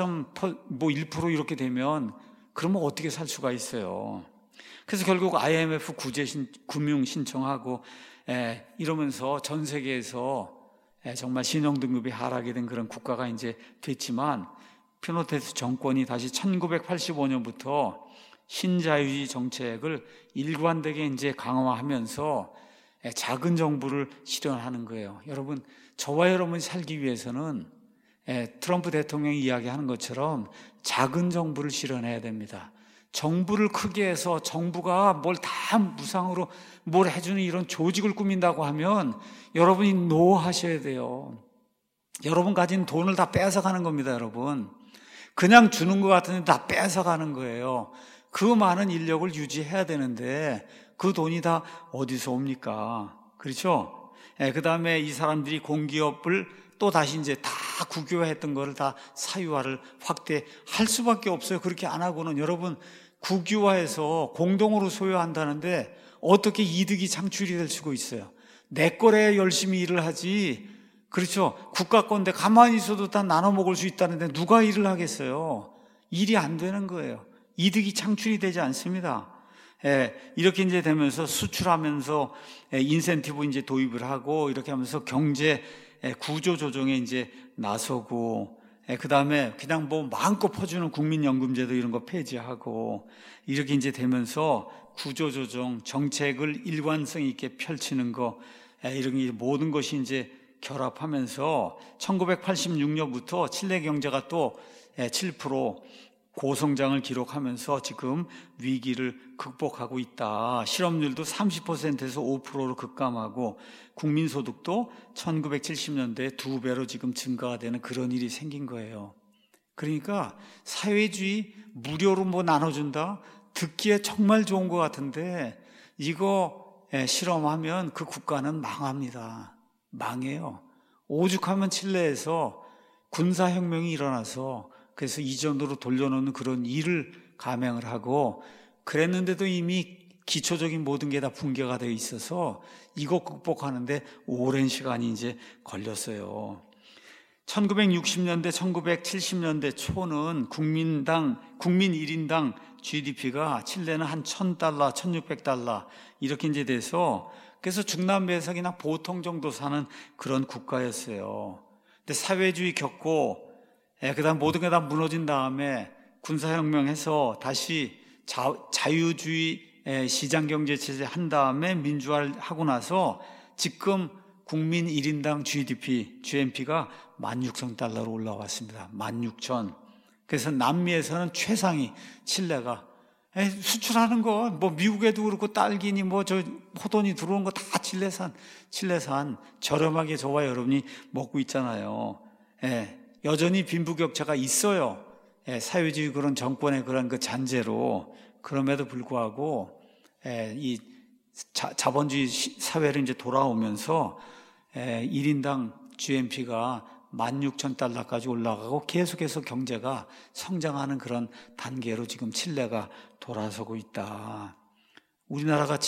14.1% 이렇게 되면 그러면 어떻게 살 수가 있어요. 그래서 결국 IMF 구제 금융 신청하고 이러면서 전 세계에서 정말 신용등급이 하락이 된 그런 국가가 이제 됐지만 피노체트 정권이 다시 1985년부터 신자유주의 정책을 일관되게 이제 강화하면서 작은 정부를 실현하는 거예요. 여러분, 저와 여러분이 살기 위해서는 트럼프 대통령이 이야기하는 것처럼 작은 정부를 실현해야 됩니다. 정부를 크게 해서 정부가 뭘 다 무상으로 뭘 해주는 이런 조직을 꾸민다고 하면 여러분이 노하셔야 돼요. 여러분 가진 돈을 다 뺏어가는 겁니다, 여러분. 그냥 주는 것 같은데 다 뺏어가는 거예요. 그 많은 인력을 유지해야 되는데 그 돈이 다 어디서 옵니까? 그렇죠? 그 다음에 이 사람들이 공기업을 또 다시 이제 다 국유화했던 거를 다 사유화를 확대할 수밖에 없어요. 그렇게 안 하고는 여러분 국유화해서 공동으로 소유한다는데 어떻게 이득이 창출이 될 수가 있어요? 내 거래 열심히 일을 하지. 그렇죠? 국가 건데 가만히 있어도 다 나눠 먹을 수 있다는데 누가 일을 하겠어요? 일이 안 되는 거예요. 이득이 창출이 되지 않습니다. 이렇게 이제 되면서 수출하면서 인센티브 이제 도입을 하고 이렇게 하면서 경제 구조 조정에 이제 나서고 그 다음에 그냥 뭐 마음껏 퍼주는 국민연금제도 이런 거 폐지하고 이렇게 이제 되면서 구조 조정 정책을 일관성 있게 펼치는 거 이런 모든 것이 이제 결합하면서 1986년부터 칠레 경제가 또 7% 고성장을 기록하면서 지금 위기를 극복하고 있다. 실업률도 30%에서 5%로 급감하고 국민소득도 1970년대에 2배로 지금 증가가 되는 그런 일이 생긴 거예요. 그러니까 사회주의 무료로 뭐 나눠준다? 듣기에 정말 좋은 것 같은데 이거 실험하면 그 국가는 망합니다. 망해요. 오죽하면 칠레에서 군사혁명이 일어나서 그래서 이전으로 돌려놓는 그런 일을 감행을 하고 그랬는데도 이미 기초적인 모든 게 다 붕괴가 되어 있어서 이거 극복하는데 오랜 시간이 이제 걸렸어요. 1960년대, 1970년대 초는 국민 1인당 GDP가 칠레는 한 $1,000, $1,600 이렇게 이제 돼서 그래서 중남미에서 그냥 보통 정도 사는 그런 국가였어요. 근데 사회주의 겪고, 그 다음 모든 게 다 무너진 다음에 군사혁명해서 다시 자유주의 시장경제체제 한 다음에 민주화를 하고 나서 지금 국민 1인당 GNP가 $16,000로 올라왔습니다. 16,000. 그래서 남미에서는 최상위 칠레가 수출하는 거 뭐 미국에도 그렇고 딸기니 뭐 저 포도니 들어온 거 다 칠레산 저렴하게 저와 여러분이 먹고 있잖아요. 여전히 빈부격차가 있어요. 사회주의 그런 정권의 그런 그 잔재로. 그럼에도 불구하고 이 자본주의 사회로 이제 돌아오면서 1인당 GNP가 $16,000까지 올라가고 계속해서 경제가 성장하는 그런 단계로 지금 칠레가 돌아서고 있다. 우리나라가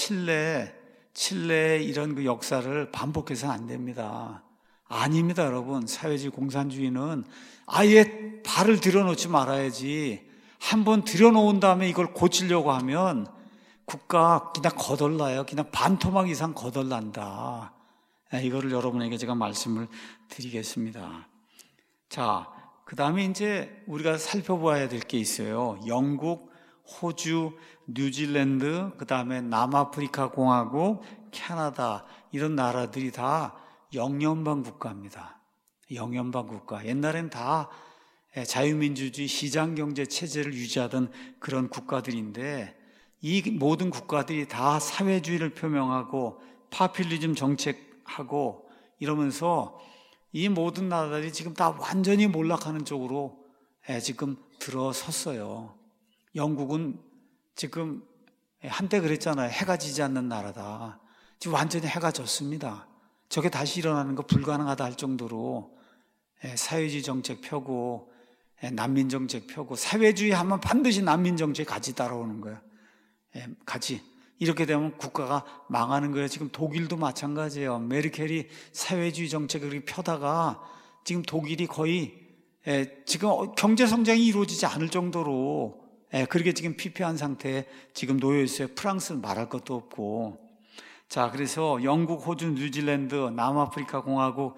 칠레의 이런 그 역사를 반복해서는 안 됩니다. 아닙니다, 여러분. 사회주의 공산주의는 아예 발을 들여놓지 말아야지. 한번 들여놓은 다음에 이걸 고치려고 하면 국가 그냥 거덜나요. 그냥 반토막 이상 거덜난다. 이거를 여러분에게 제가 말씀을 드리겠습니다. 자, 그 다음에 이제 우리가 살펴봐야 될 게 있어요. 영국, 호주, 뉴질랜드, 그 다음에 남아프리카 공화국, 캐나다 이런 나라들이 다 영연방 국가입니다. 영연방 국가. 옛날엔 다 자유민주주의 시장경제 체제를 유지하던 그런 국가들인데 이 모든 국가들이 다 사회주의를 표명하고 파퓰리즘 정책하고 이러면서 이 모든 나라들이 지금 다 완전히 몰락하는 쪽으로 지금 들어섰어요. 영국은 지금 한때 그랬잖아요. 해가 지지 않는 나라다. 지금 완전히 해가 졌습니다. 저게 다시 일어나는 거 불가능하다 할 정도로 사회주의 정책 펴고 난민 정책 펴고 사회주의 하면 반드시 난민 정책 같이 따라오는 거예요. 같이. 이렇게 되면 국가가 망하는 거예요. 지금 독일도 마찬가지예요. 메르켈이 사회주의 정책을 이렇게 펴다가 지금 독일이 거의 지금 경제 성장이 이루어지지 않을 정도로 그렇게 지금 피폐한 상태에 지금 놓여 있어요. 프랑스는 말할 것도 없고. 자, 그래서 영국, 호주, 뉴질랜드, 남아프리카 공화국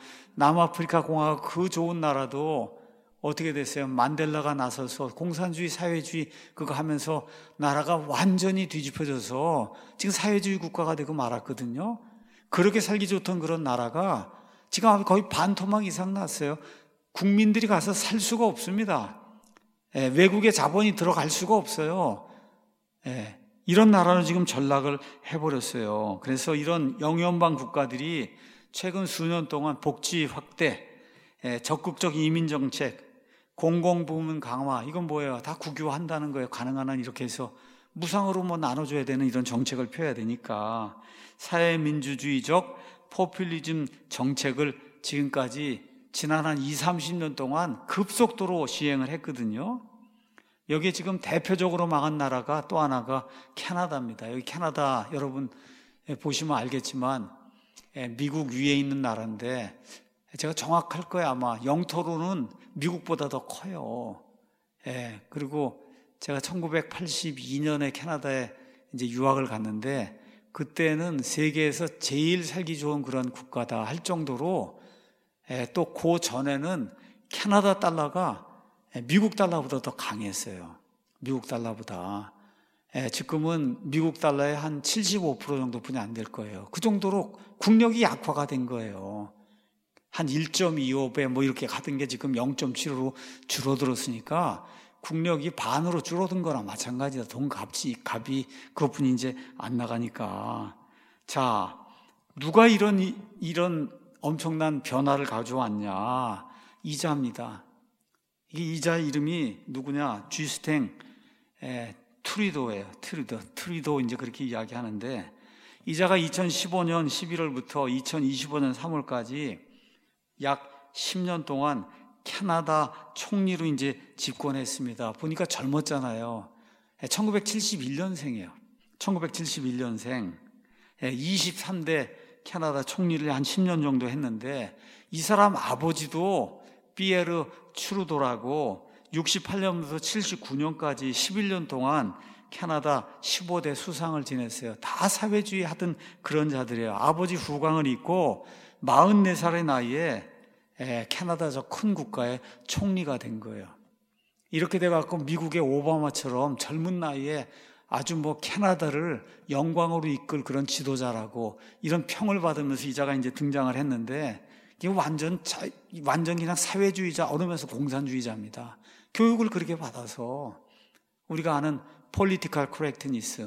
그 좋은 나라도 어떻게 됐어요? 만델라가 나서서 공산주의, 사회주의 그거 하면서 나라가 완전히 뒤집혀져서 지금 사회주의 국가가 되고 말았거든요. 그렇게 살기 좋던 그런 나라가 지금 거의 반토막 이상 났어요. 국민들이 가서 살 수가 없습니다. 외국의 자본이 들어갈 수가 없어요. 이런 나라는 지금 전락을 해버렸어요. 그래서 이런 영연방 국가들이 최근 수년 동안 복지 확대, 적극적 이민 정책, 공공부문 강화, 이건 뭐예요? 다 국유화한다는 거예요. 가능한 한 이렇게 해서 무상으로 뭐 나눠줘야 되는 이런 정책을 펴야 되니까 사회민주주의적 포퓰리즘 정책을 지금까지 지난 한 20, 30년 동안 급속도로 시행을 했거든요. 여기에 지금 대표적으로 망한 나라가 또 하나가 캐나다입니다. 여기 캐나다 여러분 보시면 알겠지만 미국 위에 있는 나라인데 제가 정확할 거예요. 아마 영토로는 미국보다 더 커요. 그리고 제가 1982년에 캐나다에 이제 유학을 갔는데 그때는 세계에서 제일 살기 좋은 그런 국가다 할 정도로 또 그 전에는 캐나다 달러가 미국 달러보다 더 강했어요. 미국 달러보다. 지금은 미국 달러의 한 75% 정도뿐이 안 될 거예요. 그 정도로 국력이 약화가 된 거예요. 한 1.25배 뭐 이렇게 가던 게 지금 0.75로 줄어들었으니까 국력이 반으로 줄어든 거랑 마찬가지다. 값이 그것뿐이 이제 안 나가니까. 자, 누가 이런 엄청난 변화를 가져왔냐? 이자입니다. 이 이자 이름이 누구냐? 쥐스탱 트루도예요. 트루도 이제 그렇게 이야기하는데 이자가 2015년 11월부터 2025년 3월까지 약 10년 동안 캐나다 총리로 이제 집권했습니다. 보니까 젊었잖아요. 1971년생이에요. 1971년생. 23대 캐나다 총리를 한 10년 정도 했는데, 이 사람 아버지도 피에르 추르도라고 68년부터 79년까지 11년 동안 캐나다 15대 수상을 지냈어요. 다 사회주의 하던 그런 자들이에요. 아버지 후광을 입고 44살의 나이에 캐나다 저 큰 국가의 총리가 된 거예요. 이렇게 돼갖고 미국의 오바마처럼 젊은 나이에 아주 캐나다를 영광으로 이끌 그런 지도자라고 이런 평을 받으면서 이자가 이제 등장을 했는데, 이게 완전 그냥 사회주의자, 어느면서 공산주의자입니다. 교육을 그렇게 받아서 우리가 아는 political correctness,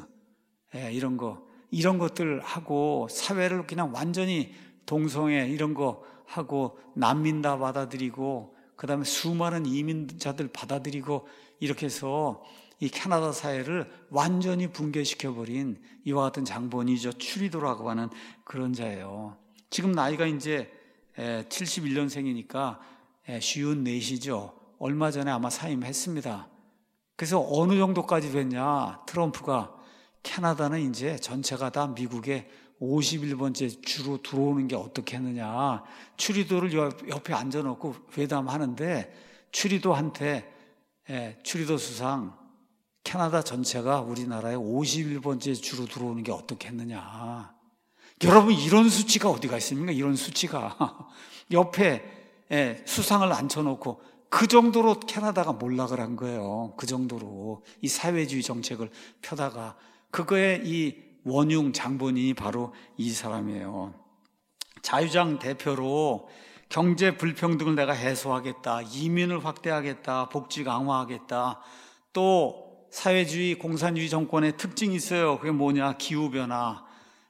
이런 것들 하고 사회를 그냥 완전히 동성애 이런 거 하고 난민 다 받아들이고 그 다음에 수많은 이민자들 받아들이고 이렇게 해서 이 캐나다 사회를 완전히 붕괴시켜버린 이와 같은 장본이죠. 추리도라고 하는 그런 자예요. 지금 나이가 이제 71년생이니까 54시죠. 얼마 전에 아마 사임했습니다. 그래서 어느 정도까지 됐냐, 트럼프가 캐나다는 이제 전체가 다 미국의 51번째 주로 들어오는 게 어떻게 했느냐, 추리도를 옆에 앉아놓고 회담하는데 추리도한테 추리도 수상, 캐나다 전체가 우리나라의 51번째 주로 들어오는 게 어떻게 했느냐. 여러분, 이런 수치가 어디가 있습니까? 이런 수치가 옆에 수상을 앉혀놓고 그 정도로 캐나다가 몰락을 한 거예요. 그 정도로 이 사회주의 정책을 펴다가 그거의 이 원흉 장본인이 바로 이 사람이에요. 자유당 대표로 경제 불평등을 내가 해소하겠다, 이민을 확대하겠다, 복지 강화하겠다, 또 사회주의 공산주의 정권의 특징이 있어요. 그게 뭐냐, 기후변화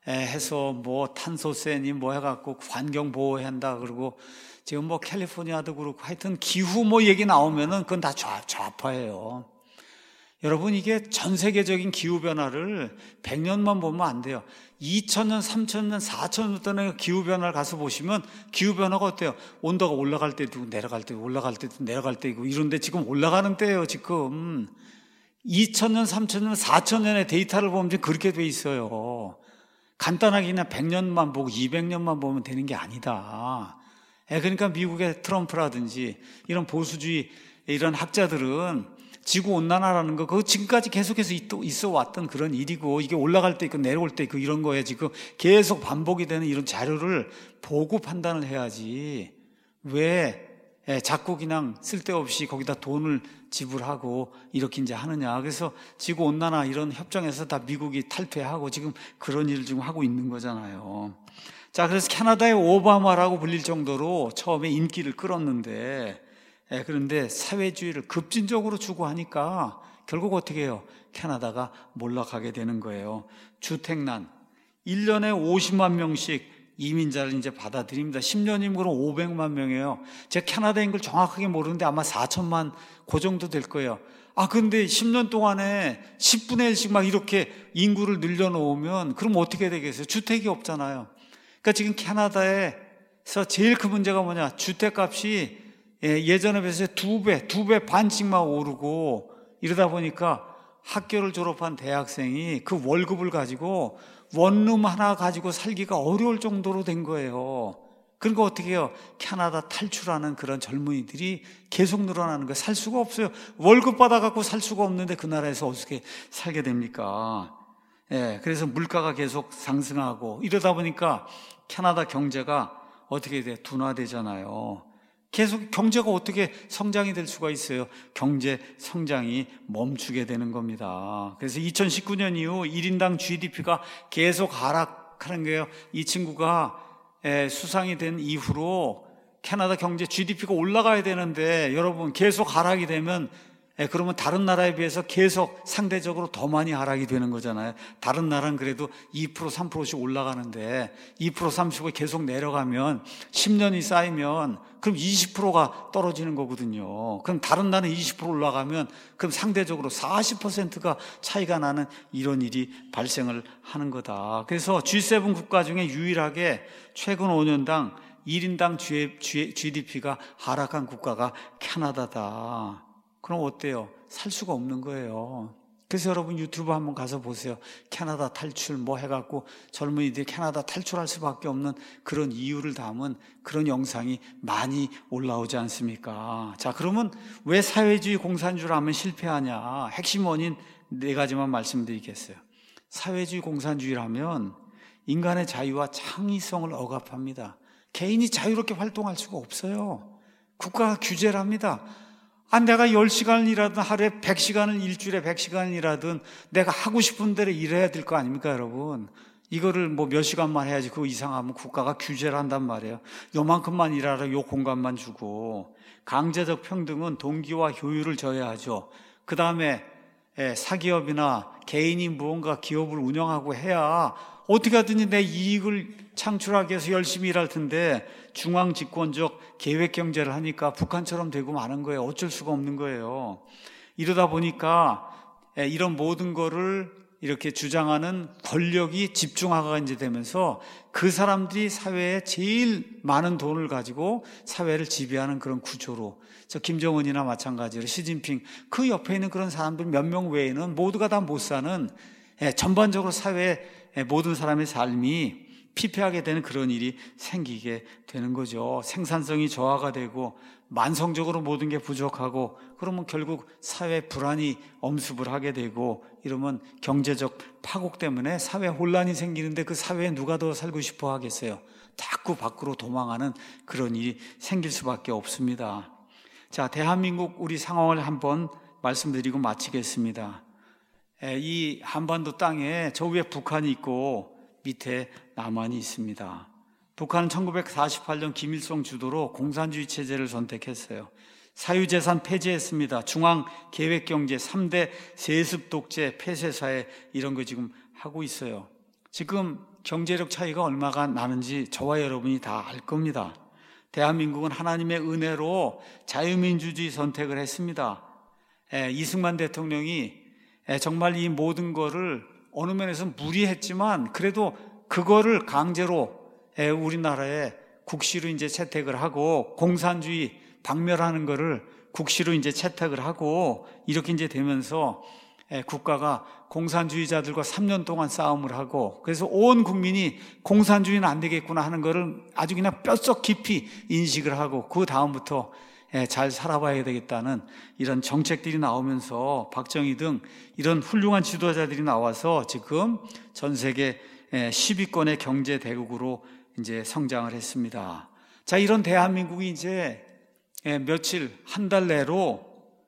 해서 탄소세니 해갖고 환경 보호한다. 그리고 지금 캘리포니아도 그렇고 하여튼 기후 얘기 나오면은 그건 다 좌파예요. 여러분, 이게 전 세계적인 기후변화를 100년만 보면 안 돼요. 2000년, 3000년, 4000년 동안의 기후변화를 가서 보시면 기후변화가 어때요? 온도가 올라갈 때도 있고 내려갈 때도 올라갈 때도 내려갈 때고 이런데 지금 올라가는 때예요. 지금 2000년, 3000년, 4000년의 데이터를 보면 그렇게 돼 있어요. 간단하게 그냥 100년만 보고 200년만 보면 되는 게 아니다. 그러니까 미국의 트럼프라든지 이런 보수주의 이런 학자들은 지구온난화라는 거, 그거 지금까지 계속해서 있어 왔던 그런 일이고, 이게 올라갈 때 있고 내려올 때 있고 이런 거에 지금 계속 반복이 되는 이런 자료를 보고 판단을 해야지, 왜 자꾸 그냥 쓸데없이 거기다 돈을 지불하고 이렇게 이제 하느냐. 그래서 지구온난화 이런 협정에서 다 미국이 탈퇴하고 지금 그런 일을 지금 하고 있는 거잖아요. 자, 그래서 캐나다의 오바마라고 불릴 정도로 처음에 인기를 끌었는데, 그런데 사회주의를 급진적으로 추구하니까 결국 어떻게 해요? 캐나다가 몰락하게 되는 거예요. 주택난, 1년에 50만 명씩 이민자를 이제 받아들입니다. 10년이면 그럼 500만 명이에요. 제가 캐나다 인구를 정확하게 모르는데 아마 4천만 그 정도 될 거예요. 근데 10년 동안에 10분의 1씩 막 이렇게 인구를 늘려놓으면 그럼 어떻게 되겠어요? 주택이 없잖아요. 그러니까 지금 캐나다에서 제일 큰 문제가 뭐냐? 주택값이 예전에 비해서 두 배 반씩만 오르고 이러다 보니까 학교를 졸업한 대학생이 그 월급을 가지고 원룸 하나 가지고 살기가 어려울 정도로 된 거예요. 그러니까 어떻게 해요? 캐나다 탈출하는 그런 젊은이들이 계속 늘어나는 거예요. 살 수가 없어요. 월급 받아갖고 살 수가 없는데 그 나라에서 어떻게 살게 됩니까? 그래서 물가가 계속 상승하고 이러다 보니까 캐나다 경제가 어떻게 돼? 둔화되잖아요. 계속 경제가 어떻게 성장이 될 수가 있어요? 경제 성장이 멈추게 되는 겁니다. 그래서 2019년 이후 1인당 GDP가 계속 하락하는 거예요. 이 친구가 수상이 된 이후로 캐나다 경제 GDP가 올라가야 되는데 여러분 계속 하락이 되면 그러면 다른 나라에 비해서 계속 상대적으로 더 많이 하락이 되는 거잖아요. 다른 나라는 그래도 2%, 3%씩 올라가는데 2%, 30% 계속 내려가면 10년이 쌓이면 그럼 20%가 떨어지는 거거든요. 그럼 다른 나라는 20% 올라가면 그럼 상대적으로 40%가 차이가 나는 이런 일이 발생을 하는 거다. 그래서 G7 국가 중에 유일하게 최근 5년당 1인당 GDP가 하락한 국가가 캐나다다. 그럼 어때요? 살 수가 없는 거예요. 그래서 여러분 유튜브 한번 가서 보세요. 캐나다 탈출 뭐 해갖고 젊은이들이 캐나다 탈출할 수밖에 없는 그런 이유를 담은 그런 영상이 많이 올라오지 않습니까? 자, 그러면 왜 사회주의 공산주의를 하면 실패하냐? 핵심 원인 4가지만 말씀드리겠어요. 사회주의 공산주의를 하면 인간의 자유와 창의성을 억압합니다. 개인이 자유롭게 활동할 수가 없어요. 국가가 규제를 합니다. 내가 10시간을 일하든 하루에 100시간을 일주일에 100시간을 일하든 내가 하고 싶은 대로 일해야 될 거 아닙니까, 여러분? 이거를 뭐 몇 시간만 해야지 그거 이상하면 국가가 규제를 한단 말이에요. 요만큼만 일하라, 요 공간만 주고. 강제적 평등은 동기와 효율을 저해하죠. 그 다음에 사기업이나 개인이 무언가 기업을 운영하고 해야 어떻게 하든지 내 이익을 창출하기 위해서 열심히 일할 텐데 중앙 집권적 계획 경제를 하니까 북한처럼 되고 마는 거예요. 어쩔 수가 없는 거예요. 이러다 보니까 이런 모든 거를 이렇게 주장하는 권력이 집중화가 이제 되면서 그 사람들이 사회에 제일 많은 돈을 가지고 사회를 지배하는 그런 구조로, 저 김정은이나 마찬가지로 시진핑 그 옆에 있는 그런 사람들 몇 명 외에는 모두가 다 못 사는, 전반적으로 사회의 모든 사람의 삶이 피폐하게 되는 그런 일이 생기게 되는 거죠. 생산성이 저하가 되고 만성적으로 모든 게 부족하고, 그러면 결국 사회 불안이 엄습을 하게 되고, 이러면 경제적 파국 때문에 사회 혼란이 생기는데 그 사회에 누가 더 살고 싶어 하겠어요? 자꾸 밖으로 도망하는 그런 일이 생길 수밖에 없습니다. 자, 대한민국 우리 상황을 한번 말씀드리고 마치겠습니다. 이 한반도 땅에 저 위에 북한이 있고 밑에 남한이 있습니다. 북한은 1948년 김일성 주도로 공산주의 체제를 선택했어요. 사유재산 폐지했습니다. 중앙계획경제 3대 세습 독재 폐쇄사회 이런 거 지금 하고 있어요. 지금 경제력 차이가 얼마가 나는지 저와 여러분이 다 알 겁니다. 대한민국은 하나님의 은혜로 자유민주주의 선택을 했습니다. 이승만 대통령이 정말 이 모든 거를 어느 면에서 무리했지만 그래도 그거를 강제로 우리나라에 국시로 이제 채택을 하고, 공산주의 박멸하는 거를 국시로 이제 채택을 하고, 이렇게 이제 되면서 국가가 공산주의자들과 3년 동안 싸움을 하고, 그래서 온 국민이 공산주의는 안 되겠구나 하는 거를 아주 그냥 뼛속 깊이 인식을 하고, 그 다음부터 잘 살아봐야 되겠다는 이런 정책들이 나오면서 박정희 등 이런 훌륭한 지도자들이 나와서 지금 전 세계 10위권의 경제 대국으로 이제 성장을 했습니다. 자, 이런 대한민국이 이제 며칠, 한 달 내로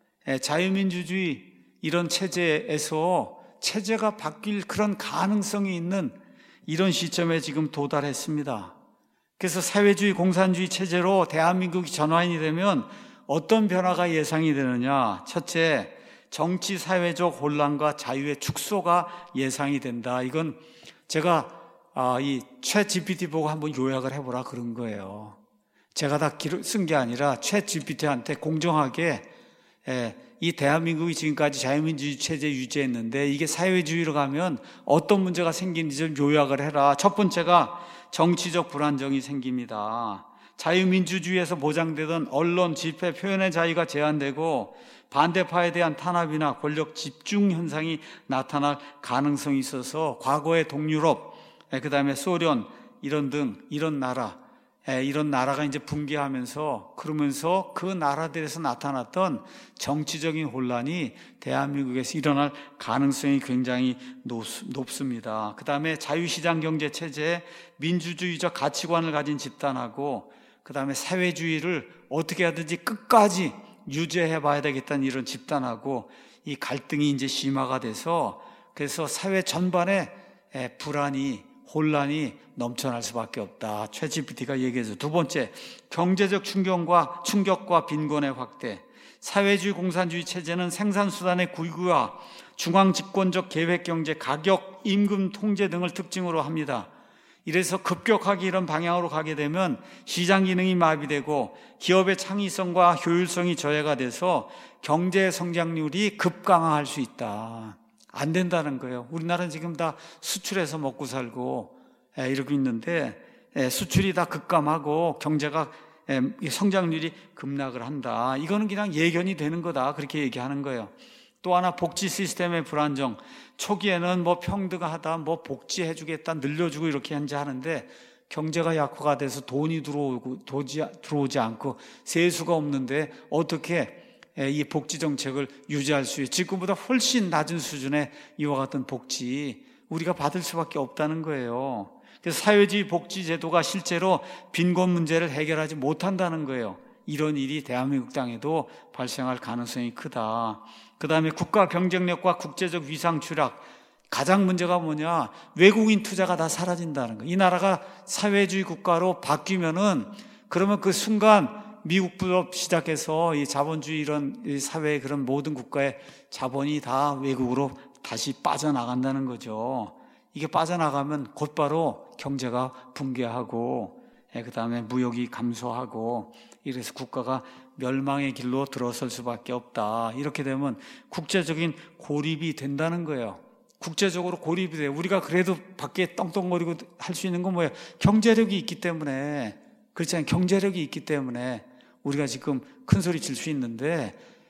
자유민주주의 이런 체제에서 체제가 바뀔 그런 가능성이 있는 이런 시점에 지금 도달했습니다. 그래서 사회주의 공산주의 체제로 대한민국이 전환이 되면 어떤 변화가 예상이 되느냐? 첫째, 정치 사회적 혼란과 자유의 축소가 예상이 된다. 이건 제가 이 챗 GPT 보고 한번 요약을 해보라 그런 거예요. 제가 다 쓴 게 아니라 챗 GPT한테 공정하게 이 대한민국이 지금까지 자유민주주의 체제 유지했는데 이게 사회주의로 가면 어떤 문제가 생기는지 좀 요약을 해라. 첫 번째가 정치적 불안정이 생깁니다. 자유민주주의에서 보장되던 언론, 집회, 표현의 자유가 제한되고 반대파에 대한 탄압이나 권력 집중 현상이 나타날 가능성이 있어서 과거의 동유럽, 그 다음에 소련 이런 나라가 이제 붕괴하면서, 그러면서 그 나라들에서 나타났던 정치적인 혼란이 대한민국에서 일어날 가능성이 굉장히 높습니다. 그 다음에 자유시장 경제 체제에 민주주의적 가치관을 가진 집단하고, 그 다음에 사회주의를 어떻게 하든지 끝까지 유지해 봐야 되겠다는 이런 집단하고 이 갈등이 이제 심화가 돼서, 그래서 사회 전반에 불안이, 혼란이 넘쳐날 수밖에 없다. 챗 GPT가 얘기해서. 두 번째, 경제적 충격과 빈곤의 확대. 사회주의 공산주의 체제는 생산수단의 구구와 중앙집권적 계획경제, 가격, 임금 통제 등을 특징으로 합니다. 이래서 급격하게 이런 방향으로 가게 되면 시장 기능이 마비되고 기업의 창의성과 효율성이 저해가 돼서 경제 성장률이 급강화할 수 있다. 안 된다는 거예요. 우리나라는 지금 다 수출해서 먹고 살고 이러고 있는데 수출이 다 급감하고 경제가 성장률이 급락을 한다. 이거는 그냥 예견이 되는 거다. 그렇게 얘기하는 거예요. 또 하나 복지 시스템의 불안정. 초기에는 뭐 평등하다, 뭐 복지해주겠다, 늘려주고 이렇게 하는데 경제가 약화가 돼서 돈이 들어오지 않고 세수가 없는데 어떻게 이 복지 정책을 유지할 수 있어요? 지금보다 훨씬 낮은 수준의 이와 같은 복지 우리가 받을 수밖에 없다는 거예요. 그래서 사회주의 복지 제도가 실제로 빈곤 문제를 해결하지 못한다는 거예요. 이런 일이 대한민국 땅에도 발생할 가능성이 크다. 그 다음에 국가 경쟁력과 국제적 위상 추락. 가장 문제가 뭐냐? 외국인 투자가 다 사라진다는 거예요. 이 나라가 사회주의 국가로 바뀌면은 그러면 그 순간 미국부터 시작해서 이 자본주의 이런 사회의 그런 모든 국가의 자본이 다 외국으로 다시 빠져나간다는 거죠. 이게 빠져나가면 곧바로 경제가 붕괴하고 그 다음에 무역이 감소하고 이래서 국가가 멸망의 길로 들어설 수밖에 없다. 이렇게 되면 국제적인 고립이 된다는 거예요. 국제적으로 고립이 돼요. 우리가 그래도 밖에 떵떵거리고 할 수 있는 건 뭐예요? 경제력이 있기 때문에. 그렇지 않아요? 경제력이 있기 때문에 우리가 지금 큰 소리 칠 수 있는데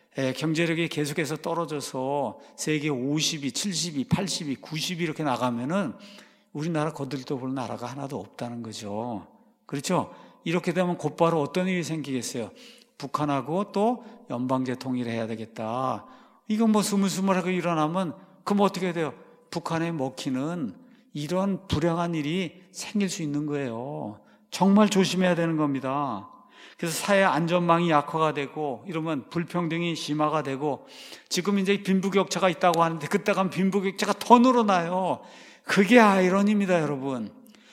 경제력이 계속해서 떨어져서 세계 50위, 70위, 80위, 90위 이렇게 나가면은 우리나라 거들떠 볼 나라가 하나도 없다는 거죠. 그렇죠? 이렇게 되면 곧바로 어떤 일이 생기겠어요? 북한하고 또 연방제 통일을 해야 되겠다. 이건 뭐 스물스물하게 일어나면 그럼 어떻게 돼요? 북한에 먹히는 이런 불행한 일이 생길 수 있는 거예요. 정말 조심해야 되는 겁니다. 그래서 사회 안전망이 약화가 되고 이러면 불평등이 심화가 되고 지금 이제 빈부격차가 있다고 하는데 그때 가면 빈부격차가 더 늘어나요. 그게 아이러니입니다, 여러분.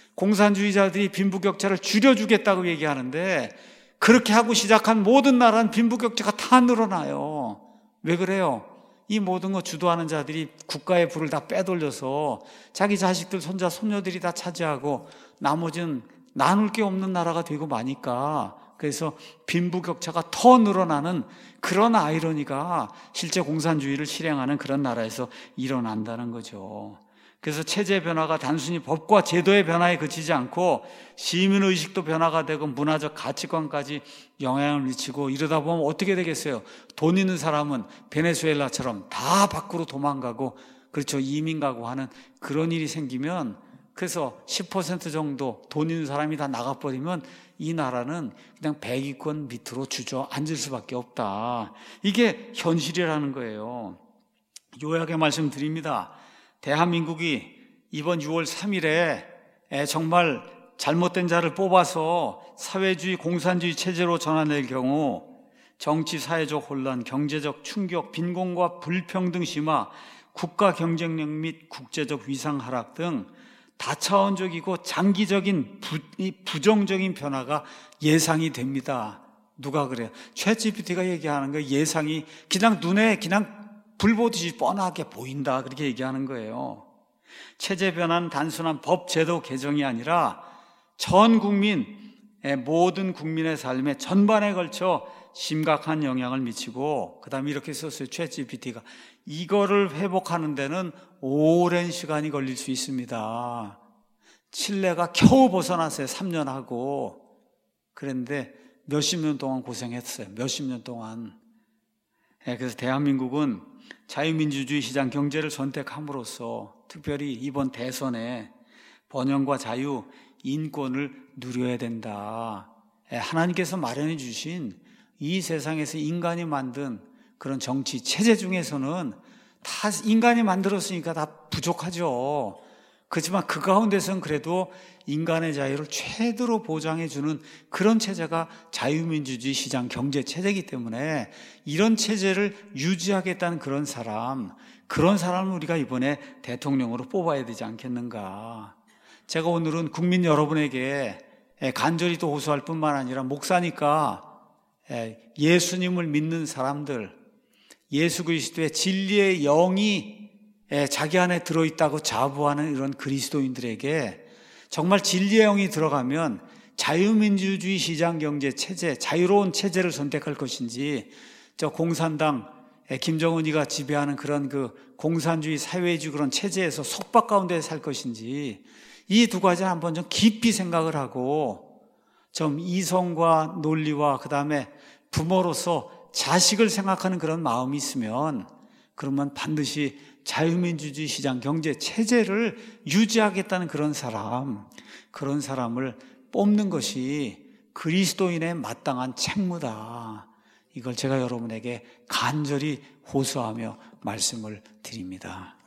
공산주의자들이 빈부격차를 줄여주겠다고 얘기하는데 그렇게 하고 시작한 모든 나라는 빈부격차가 다 늘어나요. 왜 그래요? 이 모든 거 주도하는 자들이 국가의 부를 다 빼돌려서 자기 자식들, 손자, 손녀들이 다 차지하고 나머지는 나눌 게 없는 나라가 되고 마니까 그래서 빈부격차가 더 늘어나는 그런 아이러니가 실제 공산주의를 실행하는 그런 나라에서 일어난다는 거죠. 그래서 체제 변화가 단순히 법과 제도의 변화에 그치지 않고 시민의식도 변화가 되고 문화적 가치관까지 영향을 미치고 이러다 보면 어떻게 되겠어요? 돈 있는 사람은 베네수엘라처럼 다 밖으로 도망가고 그렇죠. 이민 가고 하는 그런 일이 생기면 그래서 10% 정도 돈 있는 사람이 다 나가버리면 이 나라는 그냥 백위권 밑으로 주저앉을 수밖에 없다. 이게 현실이라는 거예요. 요약의 말씀드립니다. 대한민국이 이번 6월 3일에 정말 잘못된 자를 뽑아서 사회주의 공산주의 체제로 전환될 경우 정치 사회적 혼란, 경제적 충격, 빈곤과 불평등 심화, 국가 경쟁력 및 국제적 위상 하락 등 다차원적이고 장기적인 부정적인 변화가 예상이 됩니다. 누가 그래요? 챗GPT가 얘기하는 거예요. 예상이 그냥 눈에 그냥 불 보듯이 뻔하게 보인다. 그렇게 얘기하는 거예요. 체제 변화는 단순한 법 제도 개정이 아니라 전 국민, 모든 국민의 삶에 전반에 걸쳐 심각한 영향을 미치고 그 다음에 이렇게 썼어요. 챗GPT가 이거를 회복하는 데는 오랜 시간이 걸릴 수 있습니다. 칠레가 겨우 벗어났어요. 3년 하고. 그런데 몇십 년 동안 고생했어요. 몇십 년 동안. 그래서 대한민국은 자유민주주의 시장 경제를 선택함으로써 특별히 이번 대선에 번영과 자유, 인권을 누려야 된다. 하나님께서 마련해 주신 이 세상에서 인간이 만든 그런 정치 체제 중에서는 다 인간이 만들었으니까 다 부족하죠. 그렇지만 그 가운데서는 그래도 인간의 자유를 최대로 보장해 주는 그런 체제가 자유민주주의 시장 경제 체제이기 때문에 이런 체제를 유지하겠다는 그런 사람을 우리가 이번에 대통령으로 뽑아야 되지 않겠는가. 제가 오늘은 국민 여러분에게 간절히 또 호소할 뿐만 아니라 목사니까 예수님을 믿는 사람들, 예수 그리스도의 진리의 영이 자기 안에 들어있다고 자부하는 이런 그리스도인들에게 정말 진리의 영이 들어가면 자유민주주의 시장경제 체제, 자유로운 체제를 선택할 것인지, 저 공산당 김정은이가 지배하는 그런 그 공산주의 사회주의 그런 체제에서 속박 가운데 살 것인지, 이 두 가지를 한번 좀 깊이 생각을 하고 좀 이성과 논리와 그 다음에 부모로서 자식을 생각하는 그런 마음이 있으면, 그러면 반드시 자유민주주의 시장 경제 체제를 유지하겠다는 그런 사람을 뽑는 것이 그리스도인의 마땅한 책무다. 이걸 제가 여러분에게 간절히 호소하며 말씀을 드립니다.